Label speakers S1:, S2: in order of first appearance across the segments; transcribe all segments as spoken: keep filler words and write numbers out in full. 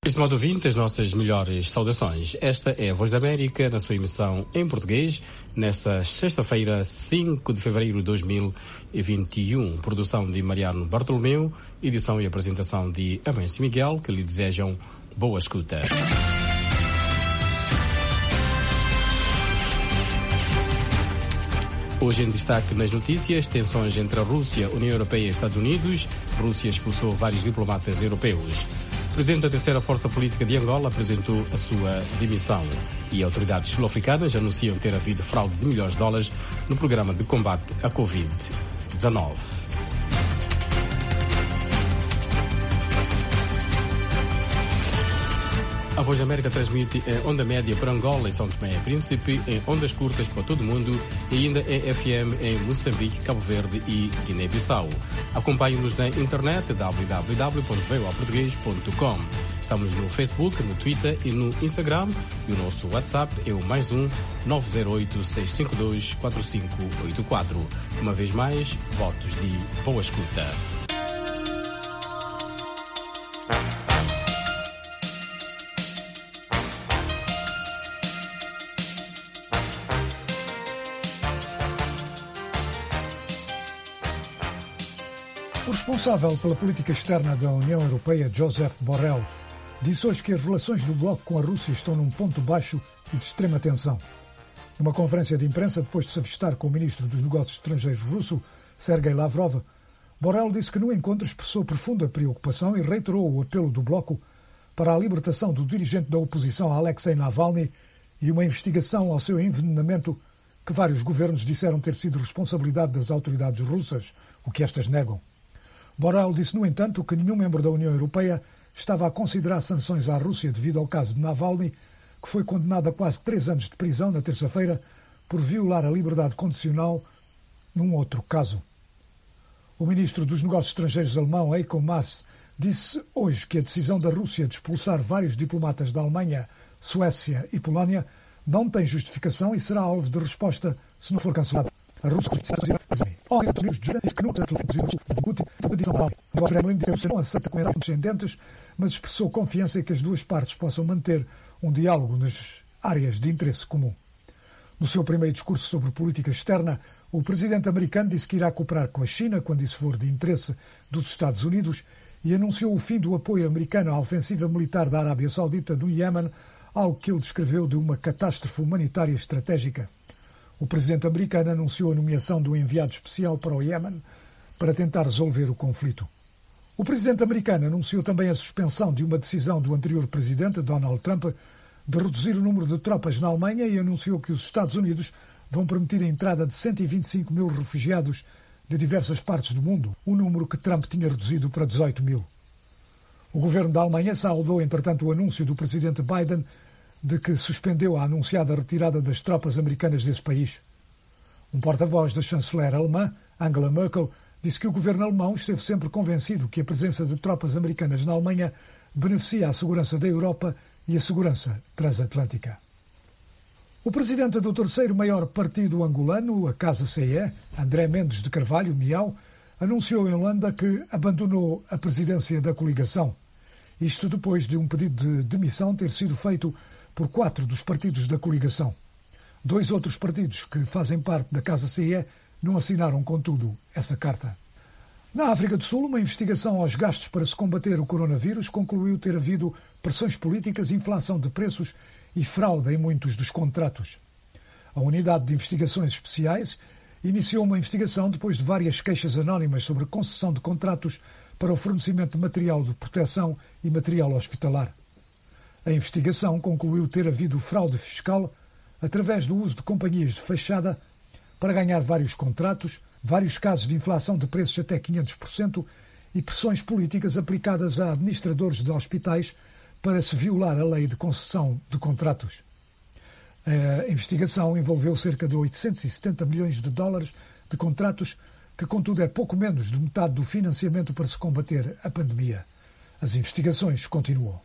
S1: Estimado ouvinte, as nossas melhores saudações. Esta é a Voz da América, na sua emissão em português, nesta sexta-feira, cinco de fevereiro de dois mil e vinte e um. Produção de Mariano Bartolomeu, edição e apresentação de Amâncio Miguel, que lhe desejam boa escuta. Hoje em destaque nas notícias, tensões entre a Rússia, União Europeia e Estados Unidos. Rússia expulsou vários diplomatas europeus. O presidente da terceira força política de Angola apresentou a sua demissão e autoridades sul-africanas anunciam ter havido fraude de milhões de dólares no programa de combate à covid dezenove. A Voz da América transmite em onda média para Angola e São Tomé e Príncipe, em ondas curtas para todo o mundo e ainda em F M em Moçambique, Cabo Verde e Guiné-Bissau. Acompanhe-nos na internet w w w ponto v o a português ponto com. Estamos no Facebook, no Twitter e no Instagram e o nosso WhatsApp é o mais um nove zero oito, seis cinco dois, quatro cinco oito quatro. Uma vez mais, votos de boa escuta.
S2: O responsável pela política externa da União Europeia, Josep Borrell, disse hoje que as relações do bloco com a Rússia estão num ponto baixo e de extrema tensão. Numa conferência de imprensa, depois de se avistar com o ministro dos Negócios Estrangeiros russo, Sergei Lavrov, Borrell disse que no encontro expressou profunda preocupação e reiterou o apelo do bloco para a libertação do dirigente da oposição Alexei Navalny e uma investigação ao seu envenenamento, que vários governos disseram ter sido responsabilidade das autoridades russas, o que estas negam. Borrell disse, no entanto, que nenhum membro da União Europeia estava a considerar sanções à Rússia devido ao caso de Navalny, que foi condenado a quase três anos de prisão na terça-feira por violar a liberdade condicional num outro caso. O ministro dos Negócios Estrangeiros alemão, Heiko Maas, disse hoje que a decisão da Rússia de expulsar vários diplomatas da Alemanha, Suécia e Polónia não tem justificação e será alvo de resposta se não for cancelada. A Rússia disse que não aceita o presidente de Putin de São O Kremlin disse que não aceita comentários descendentes, mas expressou confiança em que as duas partes possam manter um diálogo nas áreas de interesse comum. No seu primeiro discurso sobre política externa, o presidente americano disse que irá cooperar com a China quando isso for de interesse dos Estados Unidos e anunciou o fim do apoio americano à ofensiva militar da Arábia Saudita no Iémen, algo que ele descreveu de uma catástrofe humanitária estratégica. O presidente americano anunciou a nomeação do enviado especial para o Iémen para tentar resolver o conflito. O presidente americano anunciou também a suspensão de uma decisão do anterior presidente, Donald Trump, de reduzir o número de tropas na Alemanha e anunciou que os Estados Unidos vão permitir a entrada de cento e vinte e cinco mil refugiados de diversas partes do mundo, um número que Trump tinha reduzido para dezoito mil. O governo da Alemanha saudou, entretanto, o anúncio do presidente Biden de que suspendeu a anunciada retirada das tropas americanas desse país. Um porta-voz da chanceler alemã, Angela Merkel, disse que o governo alemão esteve sempre convencido que a presença de tropas americanas na Alemanha beneficia a segurança da Europa e a segurança transatlântica. O presidente do terceiro maior partido angolano, a Casa C E, André Mendes de Carvalho, Miau, anunciou em Holanda que abandonou a presidência da coligação. Isto depois de um pedido de demissão ter sido feito por quatro dos partidos da coligação. Dois outros partidos que fazem parte da Casa C E não assinaram, contudo, essa carta. Na África do Sul, uma investigação aos gastos para se combater o coronavírus concluiu ter havido pressões políticas, inflação de preços e fraude em muitos dos contratos. A Unidade de Investigações Especiais iniciou uma investigação depois de várias queixas anónimas sobre concessão de contratos para o fornecimento de material de proteção e material hospitalar. A investigação concluiu ter havido fraude fiscal através do uso de companhias de fachada para ganhar vários contratos, vários casos de inflação de preços até quinhentos por cento e pressões políticas aplicadas a administradores de hospitais para se violar a lei de concessão de contratos. A investigação envolveu cerca de oitocentos e setenta milhões de dólares de contratos, que contudo é pouco menos de metade do financiamento para se combater a pandemia. As investigações continuam.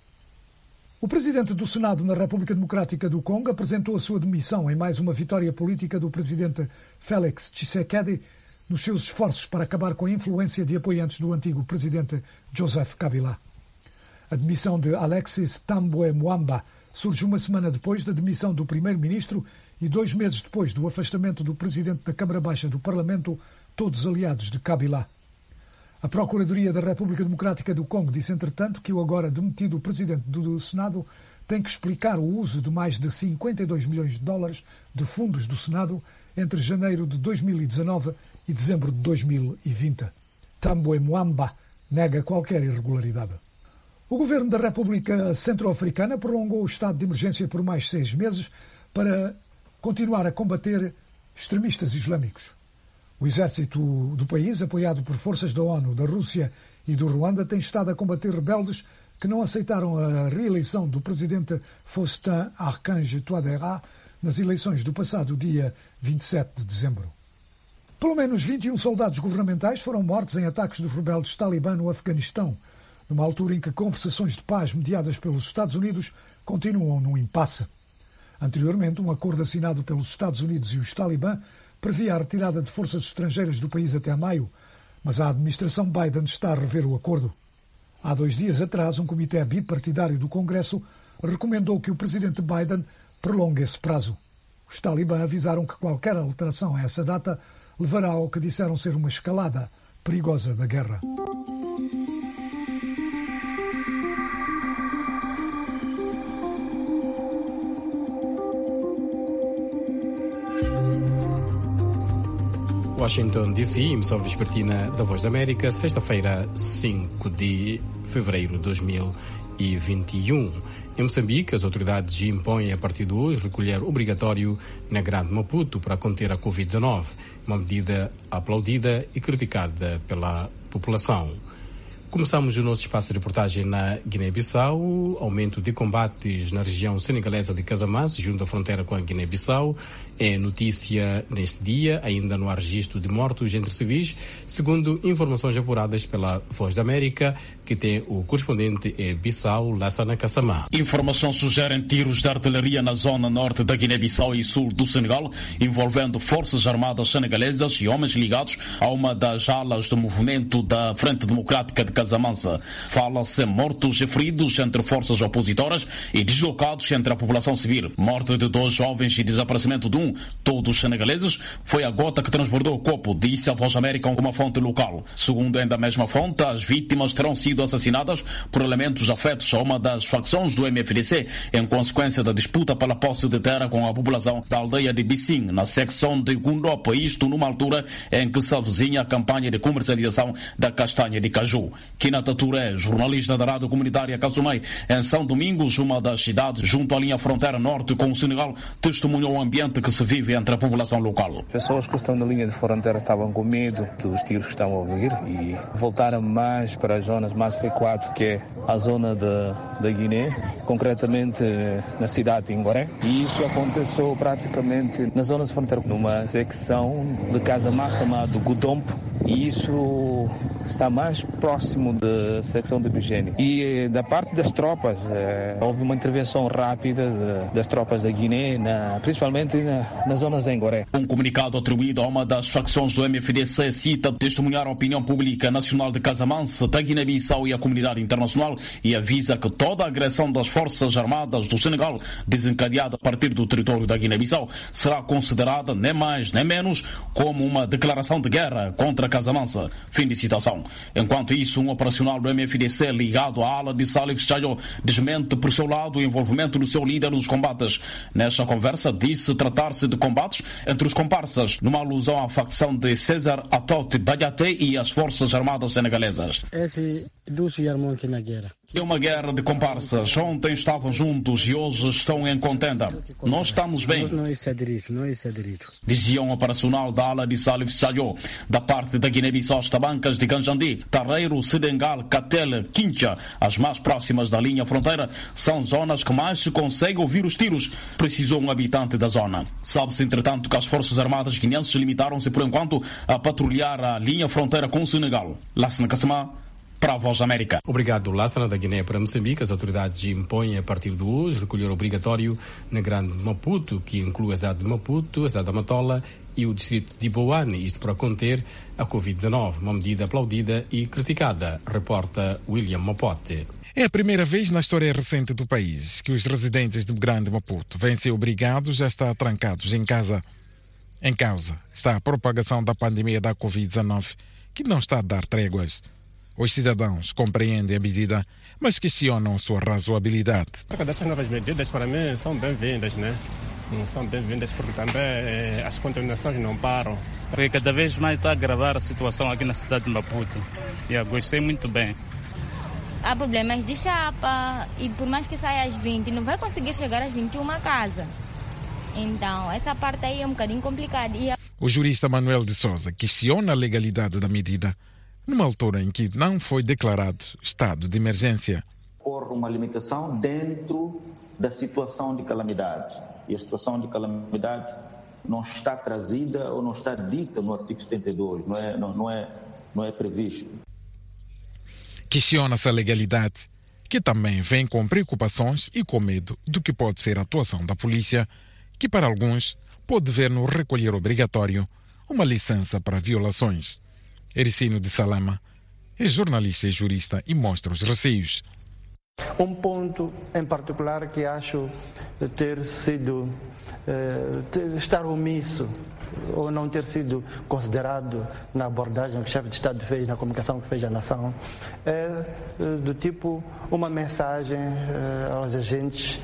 S2: O presidente do Senado na República Democrática do Congo apresentou a sua demissão em mais uma vitória política do presidente Félix Tshisekedi nos seus esforços para acabar com a influência de apoiantes do antigo presidente Joseph Kabila. A demissão de Alexis Thambwe Mwamba surge uma semana depois da demissão do primeiro-ministro e dois meses depois do afastamento do presidente da Câmara Baixa do Parlamento, todos aliados de Kabila. A Procuradoria da República Democrática do Congo disse, entretanto, que o agora demitido presidente do Senado tem que explicar o uso de mais de cinquenta e dois milhões de dólares de fundos do Senado entre janeiro de dois mil e dezanove e dezembro de dois mil e vinte. Thambwe Mwamba nega qualquer irregularidade. O governo da República Centro-Africana prolongou o estado de emergência por mais seis meses para continuar a combater extremistas islâmicos. O exército do país, apoiado por forças da ONU, da Rússia e do Ruanda, tem estado a combater rebeldes que não aceitaram a reeleição do presidente Faustin Archange Touadéra nas eleições do passado dia vinte e sete de dezembro. Pelo menos vinte e um soldados governamentais foram mortos em ataques dos rebeldes talibã no Afeganistão, numa altura em que conversações de paz mediadas pelos Estados Unidos continuam num impasse. Anteriormente, um acordo assinado pelos Estados Unidos e os talibã previa a retirada de forças estrangeiras do país até maio, mas a administração Biden está a rever o acordo. Há dois dias atrás, um comitê bipartidário do Congresso recomendou que o presidente Biden prolongue esse prazo. Os talibã avisaram que qualquer alteração a essa data levará ao que disseram ser uma escalada perigosa da guerra.
S1: Washington, D C, emissão vespertina da Voz da América, sexta-feira, cinco de fevereiro de dois mil e vinte e um. Em Moçambique, as autoridades impõem a partir de hoje recolher obrigatório na Grande Maputo para conter a covid dezenove, uma medida aplaudida e criticada pela população. Começamos o nosso espaço de reportagem na Guiné-Bissau. Aumento de combates na região senegalesa de Casamance, junto à fronteira com a Guiné-Bissau. É notícia neste dia, ainda não há registro de mortos entre civis, segundo informações apuradas pela Voz da América, que tem o correspondente em Bissau, Lassana Kassamá.
S3: Informações sugerem tiros de artilharia na zona norte da Guiné-Bissau e sul do Senegal, envolvendo forças armadas senegalesas e homens ligados a uma das alas do movimento da Frente Democrática de Casamance. Fala-se em mortos e feridos entre forças opositoras e deslocados entre a população civil. Morte de dois jovens e desaparecimento de um, todos senegaleses, foi a gota que transbordou o copo, disse a Voz América uma fonte local. Segundo ainda a mesma fonte, as vítimas terão sido assassinadas por elementos afetos a uma das facções do M F D C, em consequência da disputa pela posse de terra com a população da aldeia de Bissim, na secção de Gundopa, isto numa altura em que se avizinha a campanha de comercialização da castanha de caju. Kinata Touré, jornalista da rádio comunitária Casumei, em São Domingos, uma das cidades junto à linha fronteira norte com o Senegal, testemunhou o ambiente que se vive entre a população local.
S4: Pessoas que estão na linha de fronteira estavam com medo dos tiros que estão a ouvir e voltaram mais para as zonas mais recuadas, que é a zona da Guiné, concretamente na cidade de Ingoré. E isso aconteceu praticamente na zona de fronteira, numa secção de Casamance chamada Gudompo, e isso está mais próximo da secção de Bigénia. E da parte das tropas, eh, houve uma intervenção rápida de, das tropas da Guiné, na, principalmente na, nas zonas de Ingoré.
S3: Um comunicado atribuído a uma das facções do M F D C cita testemunhar a opinião pública nacional de Casamance, da Guiné-Bissau e a comunidade internacional e avisa que toda a agressão das forças armadas do Senegal, desencadeada a partir do território da Guiné-Bissau, será considerada nem mais nem menos como uma declaração de guerra contra Casamance. Fim de citação. Enquanto isso, um operacional do M F D C ligado à ala de Salif Chayo desmente por seu lado o envolvimento do seu líder nos combates. Nesta conversa disse tratar-se de combates entre os comparsas, numa alusão à facção de César Atote Badiaté e as forças armadas senegalesas.
S5: Esse dos irmãos aqui na guerra.
S3: É uma guerra de comparsas. Ontem estavam juntos e hoje estão em contenda. Nós estamos bem.
S5: Não, não é direito, não é direito.
S3: Dizia um operacional da ala de Salif Chayo. Da parte da Guiné-Bissau, as tabancas de Ganjandi, Tarreiro, Sedengal, Catel, Quincha, as mais próximas da linha fronteira, são zonas que mais se consegue ouvir os tiros, precisou um habitante da zona. Sabe-se, entretanto, que as forças armadas guineenses limitaram-se, por enquanto, a patrulhar a linha fronteira com o Senegal. Lassana Kassamá, para a Voz da América.
S1: Obrigado, Lassana. Da Guiné para Moçambique, as autoridades impõem a partir de hoje recolher obrigatório na Grande Maputo, que inclui a cidade de Maputo, a cidade da Matola e o distrito de Iboane, isto para conter a covid dezenove, uma medida aplaudida e criticada, reporta William Mapote.
S6: É a primeira vez na história recente do país que os residentes do Grande Maputo vêm ser obrigados a estar trancados em casa. Em causa está a propagação da pandemia da covid dezenove, que não está a dar tréguas. Os cidadãos compreendem a medida, mas questionam sua razoabilidade.
S7: Essas novas medidas, para mim, são bem-vindas, né? São bem-vindas porque também eh, as contaminações não param.
S8: Porque cada vez mais está a agravar a situação aqui na cidade de Maputo. E eu gostei muito bem.
S9: Há problemas de chapa e por mais que saia às vinte, não vai conseguir chegar às vinte e uma a casa. Então, essa parte aí é um bocadinho complicada. E a...
S6: O jurista Manuel de Souza questiona a legalidade da medida, numa altura em que não foi declarado estado de emergência.
S10: Ocorre uma limitação dentro da situação de calamidade. E a situação de calamidade não está trazida ou não está dita no artigo setenta e dois, não é, não, não é, não é previsto.
S6: Questiona-se a legalidade, que também vem com preocupações e com medo do que pode ser a atuação da polícia, que para alguns pode ver no recolher obrigatório uma licença para violações. Ericino de Salama é jornalista e jurista e mostra os receios.
S11: Um ponto em particular que acho ter sido, eh, ter, estar omisso ou não ter sido considerado na abordagem que o chefe de Estado fez, na comunicação que fez à nação, é do tipo uma mensagem eh, aos agentes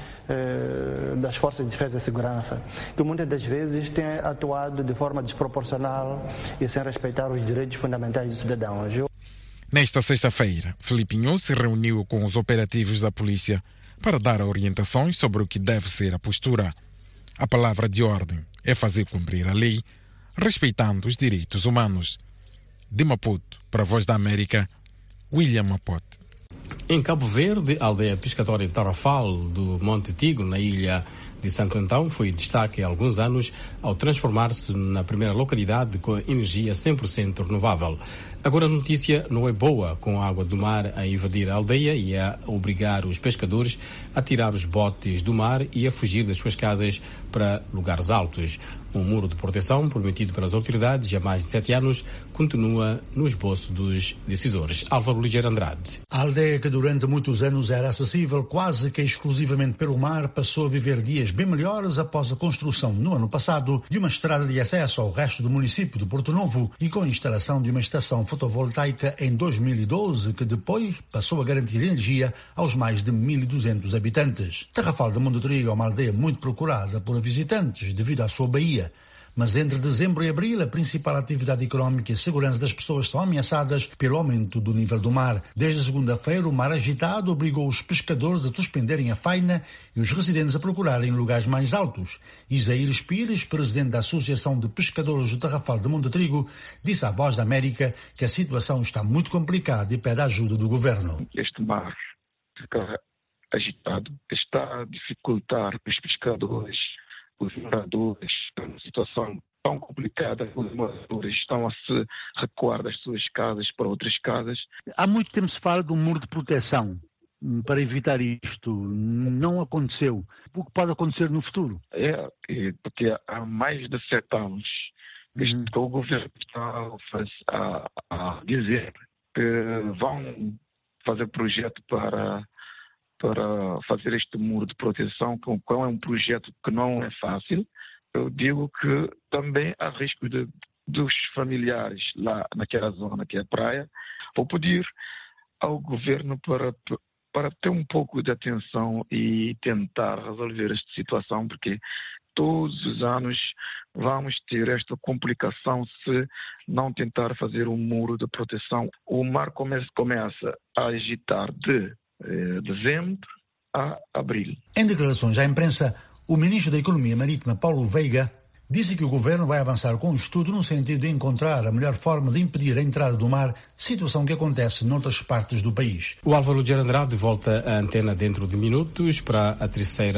S11: eh, das Forças de Defesa e Segurança, que muitas das vezes têm atuado de forma desproporcional e sem respeitar os direitos fundamentais dos cidadãos. Eu...
S6: Nesta sexta-feira, Filipe Inho se reuniu com os operativos da polícia para dar orientações sobre o que deve ser a postura. A palavra de ordem é fazer cumprir a lei, respeitando os direitos humanos. De Maputo, para a Voz da América, William Mapote.
S1: Em Cabo Verde, a aldeia pescatória de Tarrafal do Monte Tigre, na ilha de Santo Antão, foi destaque há alguns anos ao transformar-se na primeira localidade com energia cem por cento renovável. Agora a notícia não é boa, com a água do mar a invadir a aldeia e a obrigar os pescadores a tirar os botes do mar e a fugir das suas casas para lugares altos. Um muro de proteção prometido pelas autoridades há mais de sete anos continua no esboço dos decisores. Álvaro Ligeiro Andrade.
S12: A aldeia, que durante muitos anos era acessível quase que exclusivamente pelo mar, passou a viver dias bem melhores após a construção, no ano passado, de uma estrada de acesso ao resto do município de Porto Novo e com a instalação de uma estação fotovoltaica em dois mil e doze, que depois passou a garantir energia aos mais de mil e duzentos habitantes. Tarrafal de Monte Tigre é uma aldeia muito procurada por visitantes devido à sua baía. Mas entre dezembro e abril, a principal atividade económica e a segurança das pessoas estão ameaçadas pelo aumento do nível do mar. Desde segunda-feira, o mar agitado obrigou os pescadores a suspenderem a faina e os residentes a procurarem lugares mais altos. Isaíres Pires, presidente da Associação de Pescadores do Tarrafal de Monte Tigre, disse à Voz da América que a situação está muito complicada e pede a ajuda do governo.
S13: Este mar fica agitado, está a dificultar os pescadores, os moradores, uma situação tão complicada, os moradores estão a se recuar das suas casas para outras casas.
S12: Há muito tempo se fala de um muro de proteção para evitar isto. Não aconteceu. O que pode acontecer no futuro?
S13: É, porque há mais de sete anos que uhum. o governo está a, a dizer que vão fazer projeto para... para fazer este muro de proteção, que é um projeto que não é fácil. Eu digo que também há risco de, dos familiares lá naquela zona que é a praia. Vou pedir ao governo para, para ter um pouco de atenção e tentar resolver esta situação, porque todos os anos vamos ter esta complicação se não tentar fazer um muro de proteção. O mar começa, começa a agitar de dezembro a abril.
S12: Em declarações à imprensa, o ministro da Economia Marítima, Paulo Veiga, disse que o governo vai avançar com um estudo no sentido de encontrar a melhor forma de impedir a entrada do mar, situação que acontece noutras partes do país.
S1: O Álvaro Ligeiro Andrade volta à antena dentro de minutos para a terceira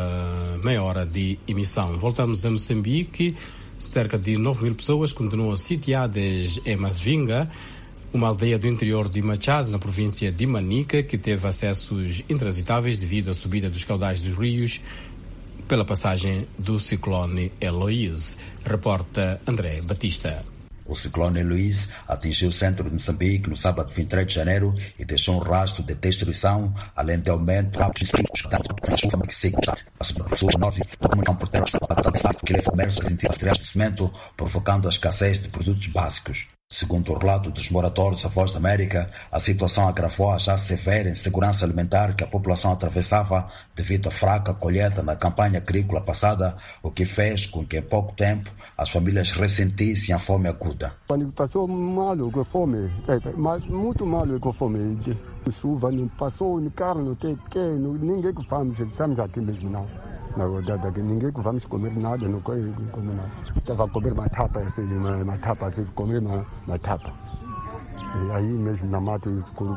S1: meia hora de emissão. Voltamos a Moçambique. Cerca de nove mil pessoas continuam sitiadas em Masvinga, uma aldeia do interior de Machaz, na província de Manica, que teve acessos intransitáveis devido à subida dos caudais dos rios pela passagem do ciclone Eloise. Reporta André Batista.
S14: O ciclone Luís atingiu o centro de Moçambique no sábado vinte e três de janeiro e deixou um rastro de destruição, além de aumento da chuva que segue. As pessoas nove comunicam por ter que leva o comércio a sentir materiais de cimento, provocando a escassez de produtos básicos. Segundo o relato dos moradores da Voz da América, a situação agravou a já severa insegurança alimentar que a população atravessava devido à fraca colheita na campanha agrícola passada, o que fez com que em pouco tempo as famílias ressentissem a fome aguda.
S15: Quando passou mal com a fome, muito mal com a fome, a chuva não passou, no carro não tem que, ninguém que vamos, estamos aqui mesmo não. Na verdade, aqui ninguém que vamos comer nada, não comer nada. Estava a comer uma tapa, assim, uma, uma tapa, assim, comer uma, uma tapa. E aí mesmo na mata,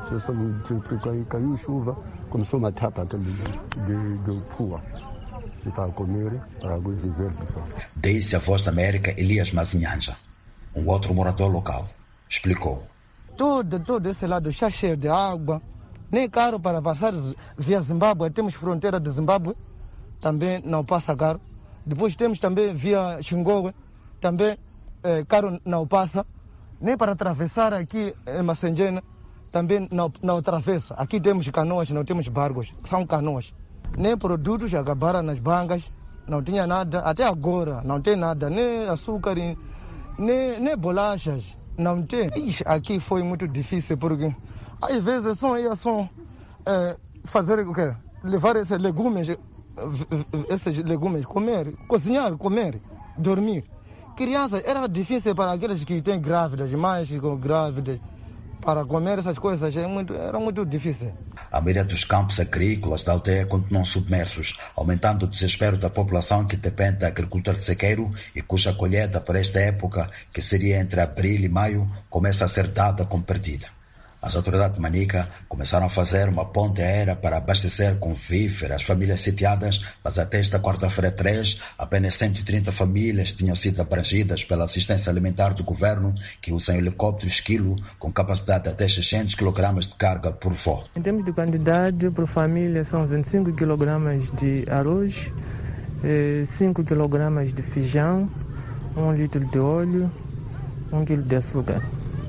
S15: caiu, caiu chuva, começou uma tapa de, de, de rua. E para comer, para viver pessoal.
S14: Disse a Voz da América Elias Mazinhanja, um outro morador local. Explicou.
S16: Todo, todo esse lado está cheio de água. Nem caro para passar via Zimbábue. Temos fronteira de Zimbábue. Também não passa caro. Depois temos também via Xingowe, também é, caro não passa. Nem para atravessar aqui em Macengena, também não, não atravessa. Aqui temos canoas, não temos barcos, são canoas. Nem produtos acabaram nas bancas, não tinha nada, até agora não tem nada, nem açúcar, nem, nem bolachas, não tem. Ixi, aqui foi muito difícil, porque às vezes só ia só é, fazer o quê? Levar esses legumes, esses legumes, comer, cozinhar, comer, dormir. Crianças, era difícil para aqueles que têm grávidas, mães grávidas, para comer essas coisas, é muito, era muito difícil.
S14: A maioria dos campos agrícolas da aldeia continuam submersos, aumentando o desespero da população que depende da agricultura de sequeiro e cuja colheita para esta época, que seria entre abril e maio, começa a ser dada como perdida. As autoridades de Manica começaram a fazer uma ponte aérea para abastecer com víveres as famílias sitiadas, mas até esta quarta-feira três, apenas cento e trinta famílias tinham sido abrangidas pela assistência alimentar do governo, que usa helicópteros Esquilo com capacidade de até seiscentos quilogramas de carga por voo.
S17: Em termos de quantidade, por família são vinte e cinco quilogramas de arroz, cinco quilogramas de feijão, um litro de óleo, um quilo de açúcar.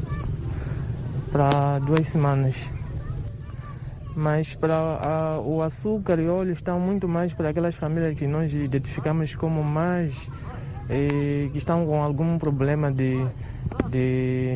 S17: Para duas semanas. Mas para a, o açúcar e óleo estão muito mais para aquelas famílias que nós identificamos como mais eh, que estão com algum problema de, de,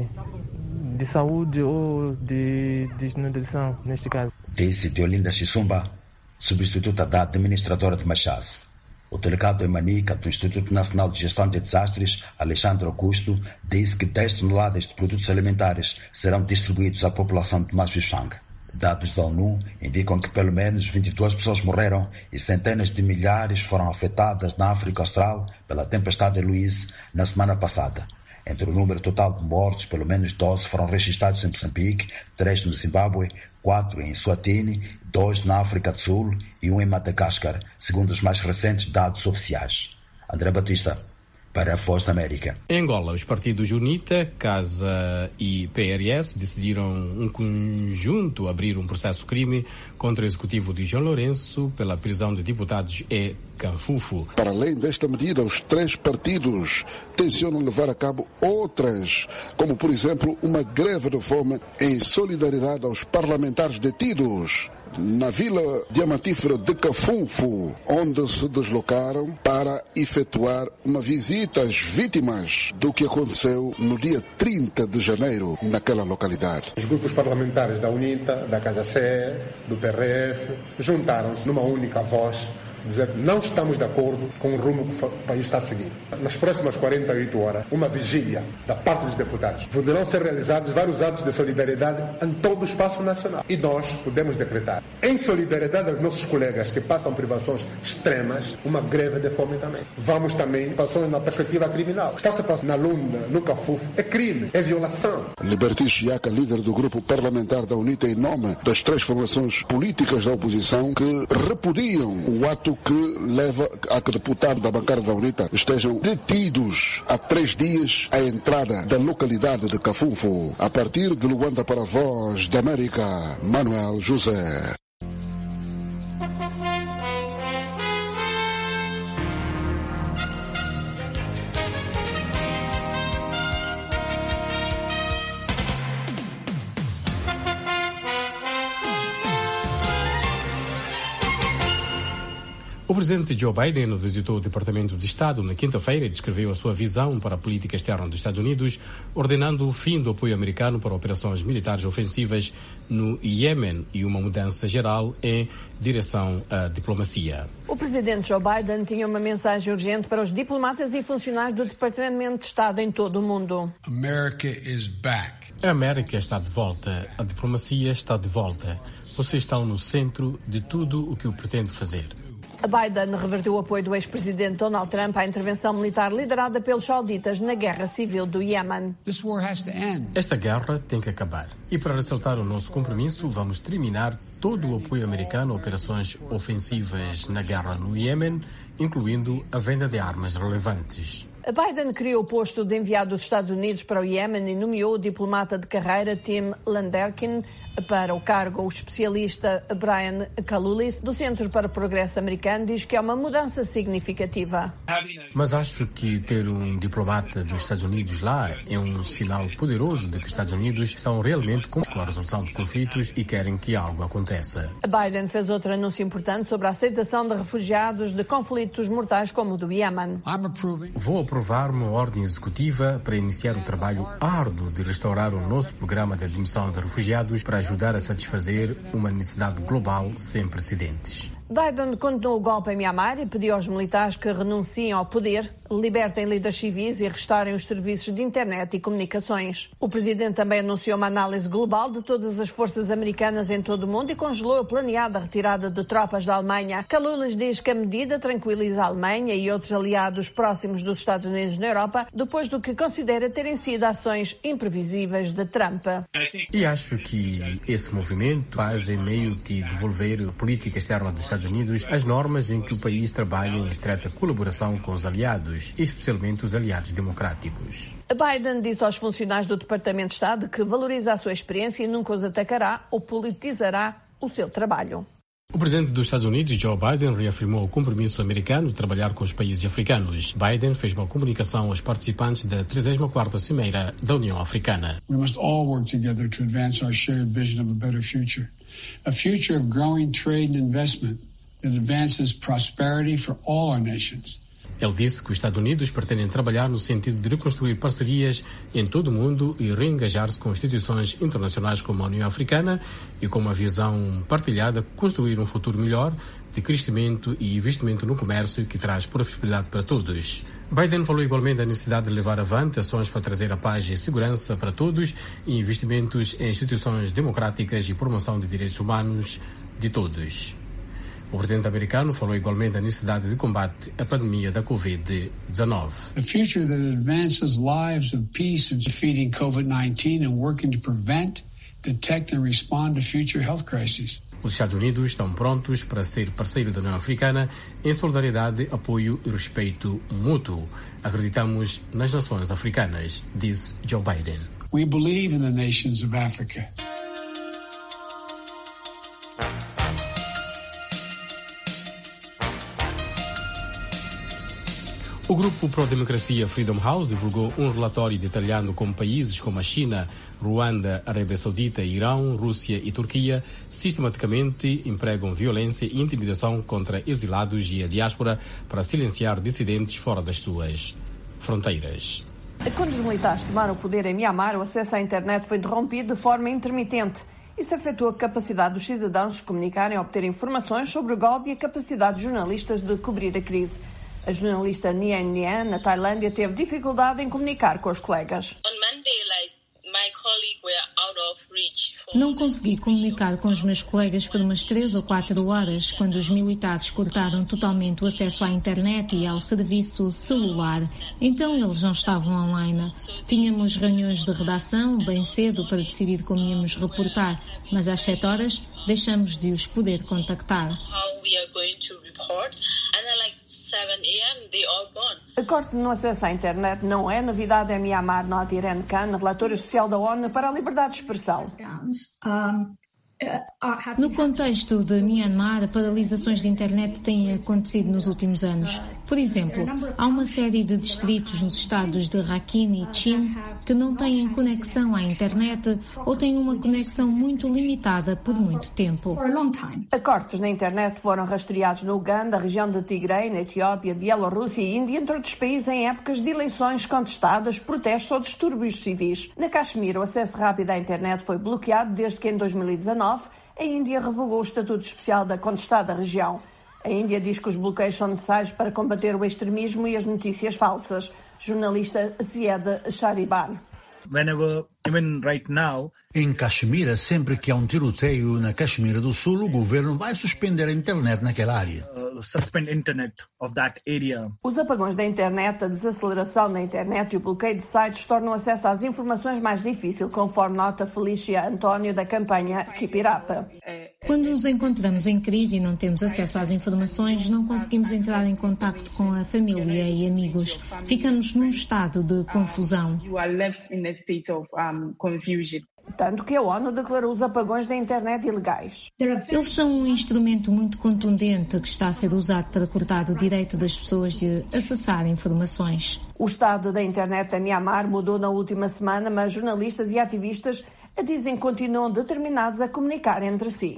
S17: de saúde ou de desnutrição, neste caso.
S14: Disse Deolinda Xisumba, substituta da administradora de Machás. O delegado em Manica do Instituto Nacional de Gestão de Desastres, Alexandre Augusto, disse que dez toneladas de produtos alimentares serão distribuídos à população de Machuixang. Dados da ONU indicam que pelo menos vinte e duas pessoas morreram e centenas de milhares foram afetadas na África Austral pela tempestade Luís na semana passada. Entre o número total de mortos, pelo menos doze foram registrados em Moçambique, três no Zimbábue, quatro em Eswatini, dois na África do Sul e um em Madagascar, segundo os mais recentes dados oficiais. André Batista, para a Voz da América.
S1: Em Angola, os partidos UNITA, CASA e P R S decidiram um conjunto abrir um processo crime contra o executivo de João Lourenço pela prisão de deputados e Canfufo.
S18: Para além desta medida, os três partidos tencionam levar a cabo outras, como por exemplo uma greve de fome em solidariedade aos parlamentares detidos na vila diamantífera de Cafunfo, onde se deslocaram para efetuar uma visita às vítimas do que aconteceu no dia trinta de janeiro naquela localidade.
S19: Os grupos parlamentares da UNITA, da Casa C, do P R S, juntaram-se numa única voz, dizer que não estamos de acordo com o rumo que o país está a seguir. Nas próximas quarenta e oito horas, uma vigília da parte dos deputados. Poderão ser realizados vários atos de solidariedade em todo o espaço nacional. E nós podemos decretar, em solidariedade aos nossos colegas que passam privações extremas, uma greve de fome também. Vamos também passando na perspectiva criminal. O que está se passando na Lunda, no Cafufo, é crime, é violação.
S18: Liberty Chiaca, líder do grupo parlamentar da UNITA, em nome das três formações políticas da oposição, que repudiam o ato que leva a que deputados da bancada da UNITA estejam detidos há três dias à entrada da localidade de Cafunfo. A partir de Luanda para a Voz da América, Manuel José.
S1: O presidente Joe Biden visitou o Departamento de Estado na quinta-feira e descreveu a sua visão para a política externa dos Estados Unidos, ordenando o fim do apoio americano para operações militares ofensivas no Iêmen e uma mudança geral em direção à diplomacia.
S20: O presidente Joe Biden tinha uma mensagem urgente para os diplomatas e funcionários do Departamento de Estado em todo o mundo.
S1: America is back. A América está de volta, a diplomacia está de volta. Vocês estão no centro de tudo o que eu pretendo fazer.
S20: Biden reverteu o apoio do ex-presidente Donald Trump à intervenção militar liderada pelos sauditas na guerra civil do Iêmen.
S1: Esta guerra tem que acabar. E para ressaltar o nosso compromisso, vamos terminar todo o apoio americano a operações ofensivas na guerra no Iêmen, incluindo a venda de armas relevantes.
S20: Biden criou o posto de enviado dos Estados Unidos para o Iêmen e nomeou o diplomata de carreira Tim Landerkin para o cargo. O especialista Brian Kalulis, do Centro para o Progresso Americano, diz que é uma mudança significativa.
S1: Mas acho que ter um diplomata dos Estados Unidos lá é um sinal poderoso de que os Estados Unidos estão realmente com a resolução de conflitos e querem que algo aconteça.
S20: Biden fez outro anúncio importante sobre a aceitação de refugiados de conflitos mortais como o do Iêmen.
S1: Vou aprovar uma ordem executiva para iniciar o trabalho árduo de restaurar o nosso programa de admissão de refugiados para ajudar a satisfazer uma necessidade global sem precedentes.
S20: Biden condenou o golpe em Mianmar e pediu aos militares que renunciem ao poder, libertem líderes civis e restaurem os serviços de internet e comunicações. O presidente também anunciou uma análise global de todas as forças americanas em todo o mundo e congelou a planeada retirada de tropas da Alemanha. Kalulis diz que a medida tranquiliza a Alemanha e outros aliados próximos dos Estados Unidos na Europa, depois do que considera terem sido ações imprevisíveis de Trump.
S1: E acho que esse movimento faz em meio que devolver a política externa dos Estados Unidos as normas em que o país trabalha em estreita colaboração com os aliados, especialmente os aliados democráticos.
S20: Biden disse aos funcionários do Departamento de Estado que valoriza a sua experiência e nunca os atacará ou politizará o seu trabalho.
S1: O presidente dos Estados Unidos, Joe Biden, reafirmou o compromisso americano de trabalhar com os países africanos. Biden fez uma comunicação aos participantes da trigésima quarta Cimeira da União Africana.
S21: We must all work together to advance our shared vision of a better future. A future of growing trade and investment that advances prosperity for all our nations.
S1: Ele disse que os Estados Unidos pretendem trabalhar no sentido de reconstruir parcerias em todo o mundo e reengajar-se com instituições internacionais como a União Africana e com uma visão partilhada construir um futuro melhor de crescimento e investimento no comércio que traz prosperidade para todos. Biden falou igualmente da necessidade de levar avante ações para trazer a paz e a segurança para todos e investimentos em instituições democráticas e promoção de direitos humanos de todos. O presidente americano falou igualmente da necessidade de combate à pandemia da covid dezenove.
S21: A future that advances lives of peace and defeating covid nineteen and working to prevent, detect and respond to future health crises.
S1: Os Estados Unidos estão prontos para ser parceiro da União Africana em solidariedade, apoio e respeito mútuo. Acreditamos nas nações africanas, disse Joe Biden.
S21: We believe in the nations of Africa.
S1: O grupo pró-democracia Freedom House divulgou um relatório detalhando como países como a China, Ruanda, Arábia Saudita, Irão, Rússia e Turquia sistematicamente empregam violência e intimidação contra exilados e a diáspora para silenciar dissidentes fora das suas fronteiras.
S20: Quando os militares tomaram o poder em Mianmar, o acesso à internet foi interrompido de forma intermitente. Isso afetou a capacidade dos cidadãos de se comunicarem e obter informações sobre o golpe e a capacidade dos jornalistas de cobrir a crise. A jornalista Nien Nien, na Tailândia, teve dificuldade em comunicar com os colegas.
S22: Não consegui comunicar com os meus colegas por umas três ou quatro horas, quando os militares cortaram totalmente o acesso à internet e ao serviço celular. Então eles não estavam online. Tínhamos reuniões de redação bem cedo para decidir como íamos reportar, mas às sete horas deixamos de os poder contactar.
S20: O corte no acesso à internet não é novidade em Myanmar, nota Irene Khan, relatora especial da ONU para a liberdade de expressão.
S22: No contexto de Myanmar, paralisações de internet têm acontecido nos últimos anos. Por exemplo, há uma série de distritos nos estados de Rakhine e Chin que não têm conexão à internet ou têm uma conexão muito limitada por muito tempo.
S20: Cortes na internet foram rastreados no Uganda, região de Tigray, na Etiópia, Bielorrússia e Índia, entre outros países, em épocas de eleições contestadas, protestos ou distúrbios civis. Na Caxemira, o acesso rápido à internet foi bloqueado desde que, em dois mil e dezanove, a Índia revogou o estatuto especial da contestada região. A Índia diz que os bloqueios são necessários para combater o extremismo e as notícias falsas. Jornalista Syed Shariban.
S2: Whenever, even right now,
S12: em Caxemira, sempre que há um tiroteio na Caxemira do Sul, o governo vai suspender a internet naquela área.
S2: Uh, suspend internet of that area.
S20: Os apagões da internet, a desaceleração da internet e o bloqueio de sites tornam o acesso às informações mais difícil, conforme nota Felícia António da campanha Keep It Up.
S22: Quando nos encontramos em crise e não temos acesso às informações, não conseguimos entrar em contacto com a família e amigos. Ficamos num estado de confusão.
S20: Tanto que a ONU declarou os apagões da internet ilegais.
S22: Eles são um instrumento muito contundente que está a ser usado para cortar o direito das pessoas de acessar informações.
S20: O estado da internet em Myanmar mudou na última semana, mas jornalistas e ativistas dizem que continuam determinados a comunicar entre si.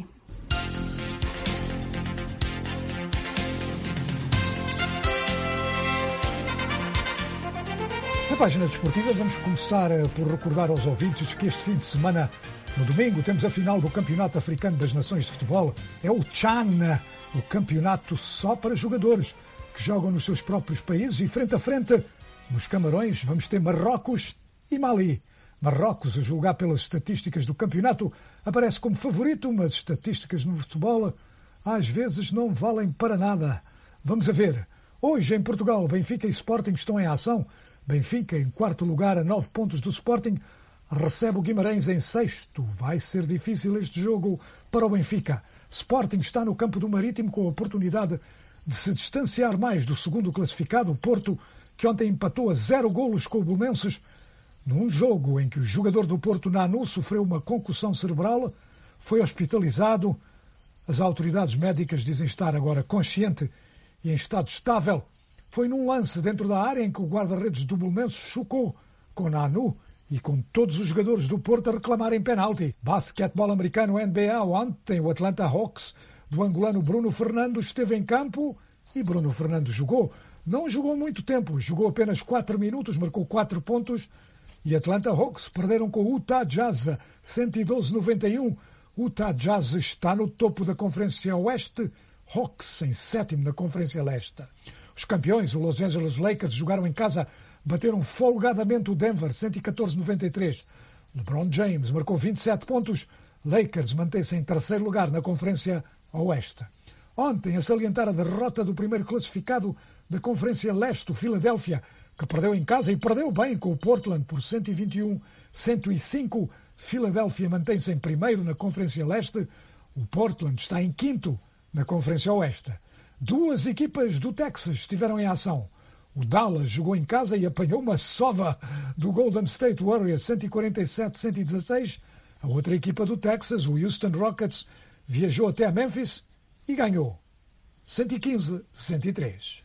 S4: Na página desportiva vamos começar por recordar aos ouvintes que este fim de semana, no domingo, temos a final do Campeonato Africano das Nações de Futebol. É o CHAN, o campeonato só para jogadores que jogam nos seus próprios países, e frente a frente, nos Camarões, vamos ter Marrocos e Mali. Marrocos, a julgar pelas estatísticas do campeonato, aparece como favorito, mas estatísticas no futebol às vezes não valem para nada. Vamos a ver. Hoje em Portugal, Benfica e Sporting estão em ação. Benfica, em quarto lugar, a nove pontos do Sporting, recebe o Guimarães em sexto. Vai ser difícil este jogo para o Benfica. Sporting está no campo do Marítimo com a oportunidade de se distanciar mais do segundo classificado, o Porto, que ontem empatou a zero golos com o Belenenses, num jogo em que o jogador do Porto, Nanu, sofreu uma concussão cerebral, foi hospitalizado. As autoridades médicas dizem estar agora consciente e em estado estável. Foi num lance dentro da área em que o guarda-redes do Belenenses chocou com Nanu e com todos os jogadores do Porto a reclamarem penalti. Basquetebol americano N B A, ontem o Atlanta Hawks do angolano Bruno Fernandes esteve em campo e Bruno Fernandes jogou. Não jogou muito tempo, jogou apenas quatro minutos, marcou quatro pontos. E Atlanta Hawks perderam com o Utah Jazz cento e doze a noventa e um. Utah Jazz está no topo da Conferência Oeste, Hawks em sétimo na Conferência Leste. Os campeões, os Los Angeles Lakers, jogaram em casa, bateram folgadamente o Denver cento e catorze a noventa e três. LeBron James marcou vinte e sete pontos. Lakers mantém-se em terceiro lugar na Conferência Oeste. Ontem, a salientar a derrota do primeiro classificado da Conferência Leste, o Philadelphia, que perdeu em casa e perdeu bem com o Portland por cento e vinte e um a cento e cinco. Philadelphia mantém-se em primeiro na Conferência Leste. O Portland está em quinto na Conferência Oeste. Duas equipas do Texas estiveram em ação. O Dallas jogou em casa e apanhou uma sova do Golden State Warriors cento e quarenta e sete a cento e dezasseis. A outra equipa do Texas, o Houston Rockets, viajou até a Memphis e ganhou cento e quinze a cento e três.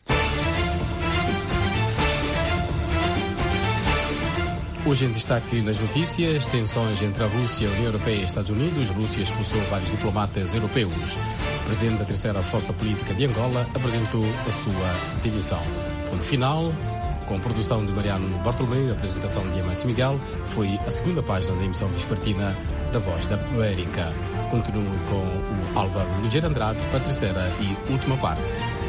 S1: Hoje em destaque nas notícias, tensões entre a Rússia, a União Europeia e Estados Unidos. A Rússia expulsou vários diplomatas europeus. O presidente da terceira força política de Angola apresentou a sua demissão. Ponto final, com produção de Mariano Bartolomeu, a apresentação de Amancio Miguel, foi a segunda página da emissão vespertina da Voz da América. Continue com o Álvaro Ligeiro Andrade para a terceira e última parte.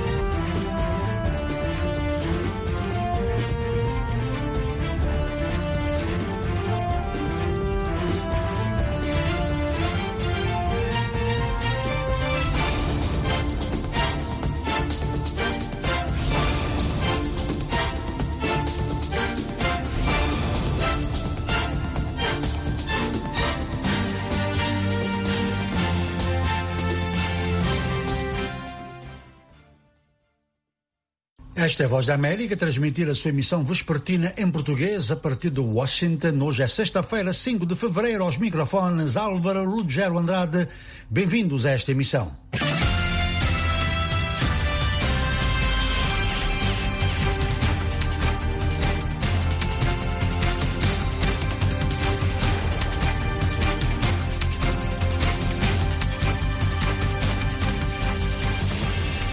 S12: Esta é a Voz da América, transmitir a sua emissão vespertina em português a partir de Washington. Hoje é sexta-feira, cinco de fevereiro, aos microfones Álvaro Lugero Andrade. Bem-vindos a esta emissão.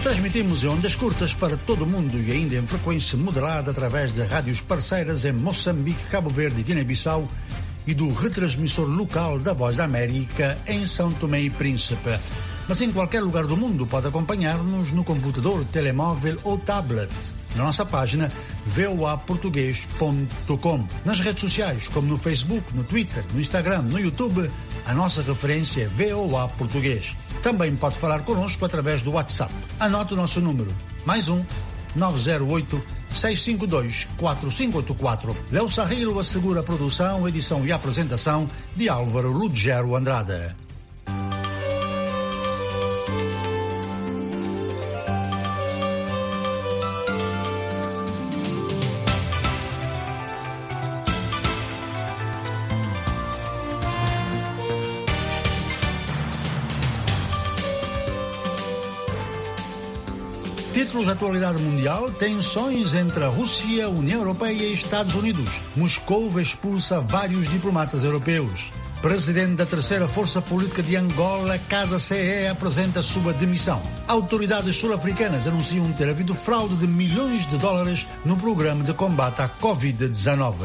S12: Transmitimos em ondas curtas para todo o mundo e ainda em frequência moderada através de rádios parceiras em Moçambique, Cabo Verde e Guiné-Bissau e do retransmissor local da Voz da América em São Tomé e Príncipe. Mas em qualquer lugar do mundo pode acompanhar-nos no computador, telemóvel ou tablet, na nossa página v o a português ponto com. Nas redes sociais, como no Facebook, no Twitter, no Instagram, no YouTube, a nossa referência é V O A Português. Também pode falar connosco através do WhatsApp. Anote o nosso número, mais um, nove zero oito, seis cinco dois, quatro cinco oito quatro. Léo Sarrilo assegura a produção, edição e apresentação de Álvaro Lugero Andrade. Títulos de atualidade mundial: tensões entre a Rússia, União Europeia e Estados Unidos. Moscou expulsa vários diplomatas europeus. Presidente da terceira força política de Angola, Casa C E, apresenta sua demissão. Autoridades sul-africanas anunciam ter havido fraude de milhões de dólares no programa de combate à covid dezenove.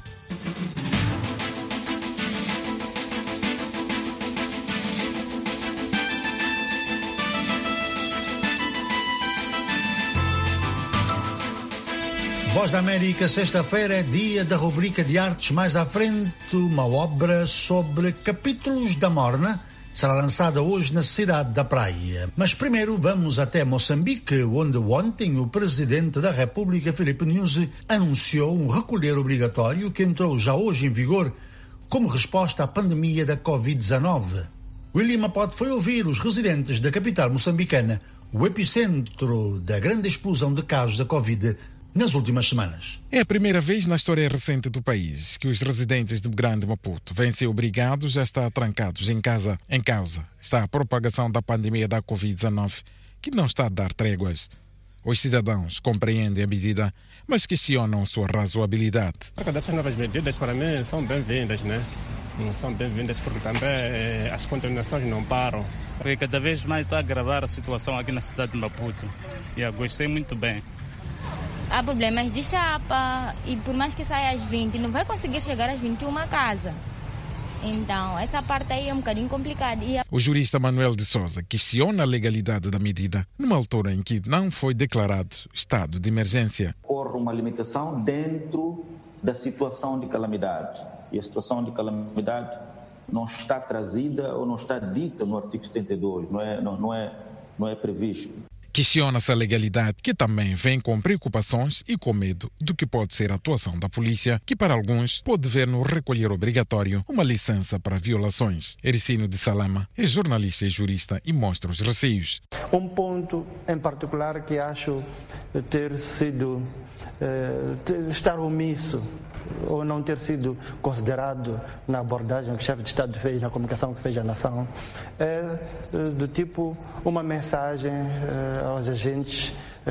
S12: Voz da América, sexta-feira é dia da rubrica de artes. Mais à frente, uma obra sobre capítulos da Morna será lançada hoje na cidade da Praia. Mas primeiro vamos até Moçambique, onde ontem o Presidente da República, Filipe Nyusi, anunciou um recolher obrigatório que entrou já hoje em vigor como resposta à pandemia da covid dezenove. William Mapote foi ouvir os residentes da capital moçambicana, o epicentro da grande explosão de casos da Covid nas últimas semanas.
S6: É a primeira vez na história recente do país que os residentes de Grande Maputo vêm ser obrigados a estar trancados em casa. Em causa está a propagação da pandemia da covid dezenove, que não está a dar tréguas. Os cidadãos compreendem a medida, mas questionam sua razoabilidade.
S7: Essas novas medidas, para mim, são bem-vindas, né? São bem-vindas porque também as contaminações não param.
S8: Porque cada vez mais está a agravar a situação aqui na cidade de Maputo. E eu gostei muito bem.
S9: Há problemas de chapa e por mais que saia às vinte, não vai conseguir chegar às vinte e uma a casa. Então, essa parte aí é um bocadinho complicada. E a...
S6: O jurista Manuel de Souza questiona a legalidade da medida numa altura em que não foi declarado estado de emergência.
S10: Ocorre uma limitação dentro da situação de calamidade. E a situação de calamidade não está trazida ou não está dita no artigo setenta e dois, não é, não, não é, não é previsto.
S6: Questiona-se a legalidade, que também vem com preocupações e com medo do que pode ser a atuação da polícia, que para alguns pode ver no recolher obrigatório uma licença para violações. Ericino de Salama é jornalista e jurista e mostra os receios.
S11: Um ponto em particular que acho ter sido, eh, ter, estar omisso ou não ter sido considerado na abordagem que o chefe de Estado fez, na comunicação que fez à nação, é do tipo uma mensagem eh, aos agentes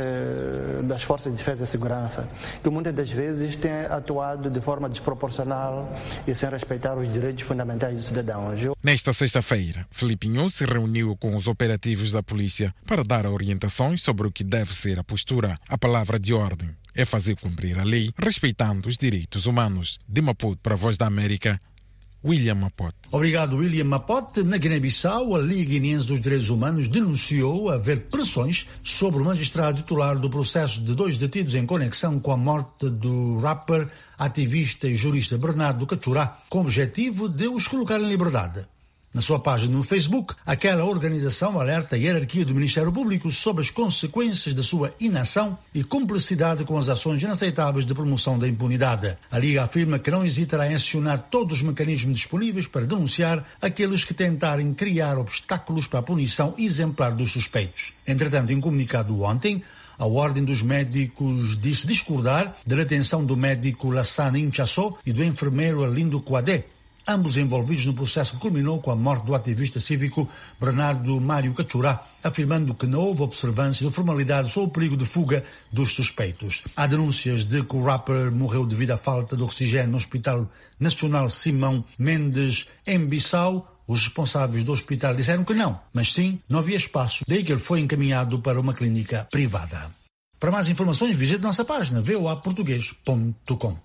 S11: eh, das Forças de Defesa e Segurança, que muitas das vezes têm atuado de forma desproporcional e sem respeitar os direitos fundamentais dos cidadãos.
S6: Nesta sexta-feira, Filipe Nyusi se reuniu com os operativos da polícia para dar orientações sobre o que deve ser a postura. A palavra de ordem é fazer cumprir a lei, respeitando os direitos humanos. De Maputo para a Voz da América, William Mapote.
S12: Obrigado, William Mapote. Na Guiné-Bissau, a Liga Guineense dos Direitos Humanos denunciou haver pressões sobre o magistrado titular do processo de dois detidos em conexão com a morte do rapper, ativista e jurista Bernardo Cachurá, com o objetivo de os colocar em liberdade. Na sua página no Facebook, aquela organização alerta a hierarquia do Ministério Público sobre as consequências da sua inação e cumplicidade com as ações inaceitáveis de promoção da impunidade. A Liga afirma que não hesitará em acionar todos os mecanismos disponíveis para denunciar aqueles que tentarem criar obstáculos para a punição exemplar dos suspeitos. Entretanto, em comunicado ontem, a Ordem dos Médicos disse discordar da detenção do médico Lassana Inchasso e do enfermeiro Arlindo Coadé, ambos envolvidos no processo que culminou com a morte do ativista cívico Bernardo Mário Cachurá, afirmando que não houve observância de formalidades ou perigo de fuga dos suspeitos. Há denúncias de que o rapper morreu devido à falta de oxigênio no Hospital Nacional Simão Mendes, em Bissau, Os responsáveis do hospital disseram que não, mas sim, não havia espaço, daí que ele foi encaminhado para uma clínica privada. Para mais informações, visite nossa página v o a português ponto com.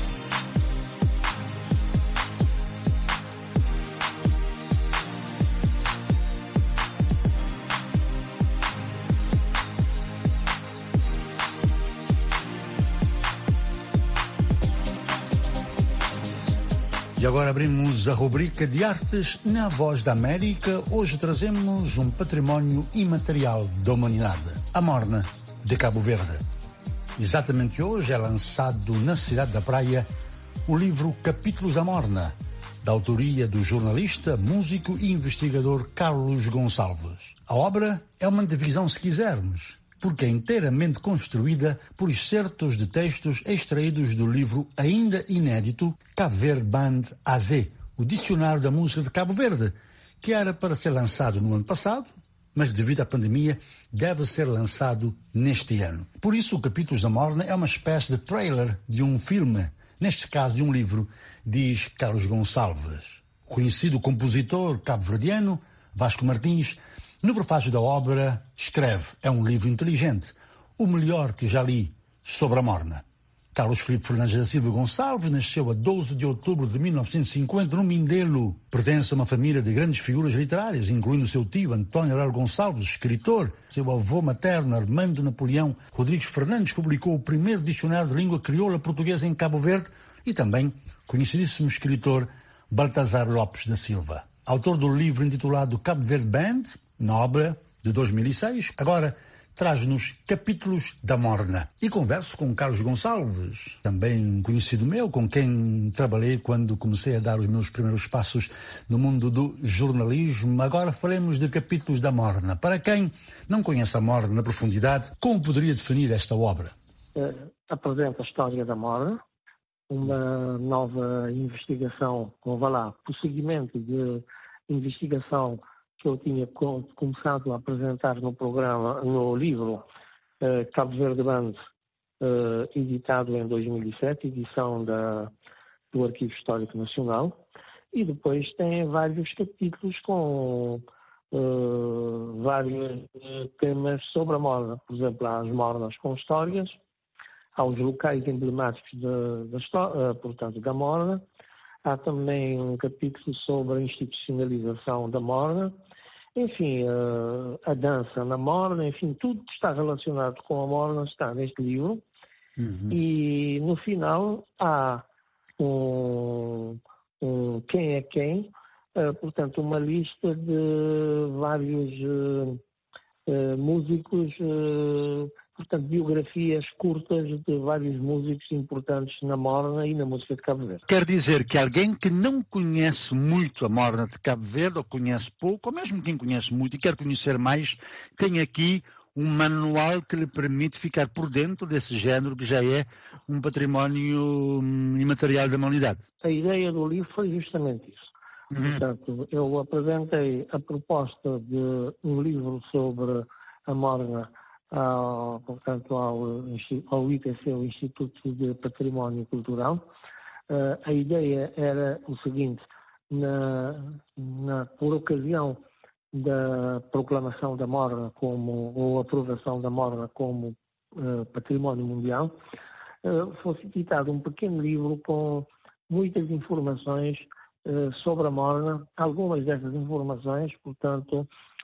S12: E agora abrimos a rubrica de artes na Voz da América. Hoje trazemos um património imaterial da humanidade, a Morna de Cabo Verde. Exatamente hoje é lançado na cidade da Praia o livro Capítulos da Morna, da autoria do jornalista, músico e investigador Carlos Gonçalves. A obra é uma divisão, se quisermos, porque é inteiramente construída por excertos de textos extraídos do livro ainda inédito Cabo Verde Band A Z, o Dicionário da Música de Cabo Verde, que era para ser lançado no ano passado, mas devido à pandemia deve ser lançado neste ano. Por isso, o Capítulos da Morna é uma espécie de trailer de um filme, neste caso de um livro, diz Carlos Gonçalves. O conhecido compositor cabo-verdiano Vasco Martins, no prefácio da obra, escreve: é um livro inteligente, o melhor que já li sobre a Morna. Carlos Filipe Fernandes da Silva Gonçalves nasceu a doze de outubro de mil novecentos e cinquenta no Mindelo. Pertence a uma família de grandes figuras literárias, incluindo seu tio António Aurélio Gonçalves, escritor. Seu avô materno, Armando Napoleão Rodrigues Fernandes, publicou o primeiro dicionário de língua crioula portuguesa em Cabo Verde, e também conhecidíssimo escritor Baltazar Lopes da Silva. Autor do livro intitulado Cabo Verde Band, na obra de dois mil e seis, agora traz-nos Capítulos da Morna. E converso com Carlos Gonçalves, também um conhecido meu, com quem trabalhei quando comecei a dar os meus primeiros passos no mundo do jornalismo. Agora falemos de Capítulos da Morna. Para quem não conhece a Morna na profundidade, como poderia definir esta obra?
S3: Uh, apresenta a história da Morna, uma nova investigação, ou vá lá, prosseguimento de investigação que eu tinha começado a apresentar no programa, no livro uh, Cabo Verde Band, uh, editado em dois mil e sete, edição da, do Arquivo Histórico Nacional, e depois tem vários capítulos com uh, vários uh, temas sobre a Morna. Por exemplo, há as Mornas com histórias, há os locais emblemáticos da, da história, uh, portanto, da Morna. Há também um capítulo sobre a institucionalização da Morna, enfim, a, a dança na Morna, enfim, tudo que está relacionado com a Morna está neste livro. Uhum. E no final há um, um quem é quem, uh, portanto, uma lista de vários uh, uh, músicos, uh, portanto, biografias curtas de vários músicos importantes na Morna e na música de Cabo Verde.
S12: Quer dizer que alguém que não conhece muito a Morna de Cabo Verde, ou conhece pouco, ou mesmo quem conhece muito e quer conhecer mais, tem aqui um manual que lhe permite ficar por dentro desse género que já é um património imaterial da humanidade.
S3: A ideia do livro foi justamente isso. Uhum. Portanto, eu apresentei a proposta de um livro sobre a Morna Ao, portanto, ao, ao I P C, o Instituto de Património Cultural. Uh, a ideia era o seguinte: na, na, por ocasião da proclamação da Morna como, ou aprovação da Morna como uh, património mundial, uh, fosse editado um pequeno livro com muitas informações uh, sobre a Morna, algumas dessas informações, portanto,